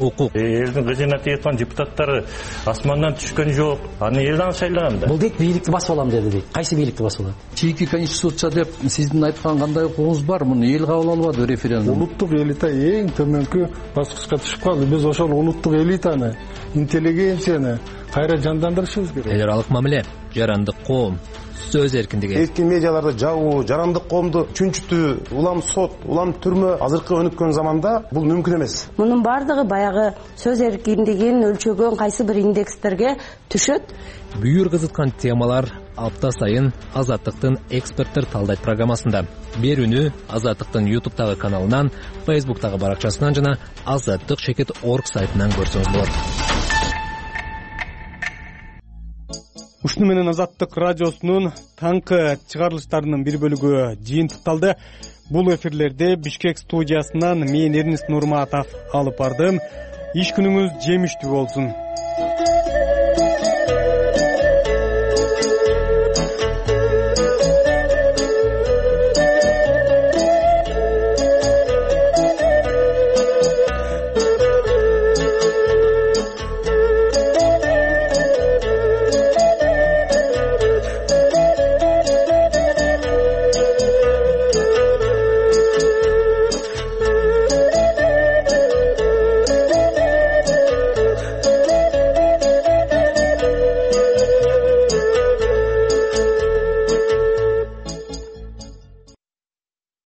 укук. Элдин кыжына тийип депутаттары асмандан түшкөн жок. Аны элдин шайлаган да. Бул дейт бийликти басып алам деди дейт. Кайсы бийликти басып алат? Чийки конституция деп сиздин айткан кандай укугуңуз бар? Муну эл кабыл албады референдум. Улуттук элита эң төмөнкү баскычка түшүп калды. Биз ошол улуттук элитаны, интеллигенцияны кайра жандандырышыбыз керек. Эл аралык мамиле, жарандык коом, сөз эркиндиги. Эркин медиаларды жабуу, жарандык коомду чүнчүтүү, улам сот, улам түрмө азыркы өнүккөн заманда бул мүмкүн эмес. Мунун бардыгы баягы сөз эркиндигин өлчөгөн кайсы бир индекстерге түшөт. Бүйүр кызыткан темалар апта сайын Азаттыктын эксперттер талдайт программасында. Берүүнү Азаттыктын ютубтагы каналынан, фейсбуктагы баракчасынан жана азаттык чекит точка орг сайтынан көрсөңүз болот. Ушуну менен Азаттык радиосунун таңкы чыгарылыштарынын бир бөлүгү жыйынтыкталды. Бул эфирлерде Бишкек студиясынан мен Эрнест Нурматов алып бардым. Иш күнүңүз жемиштүү болсун.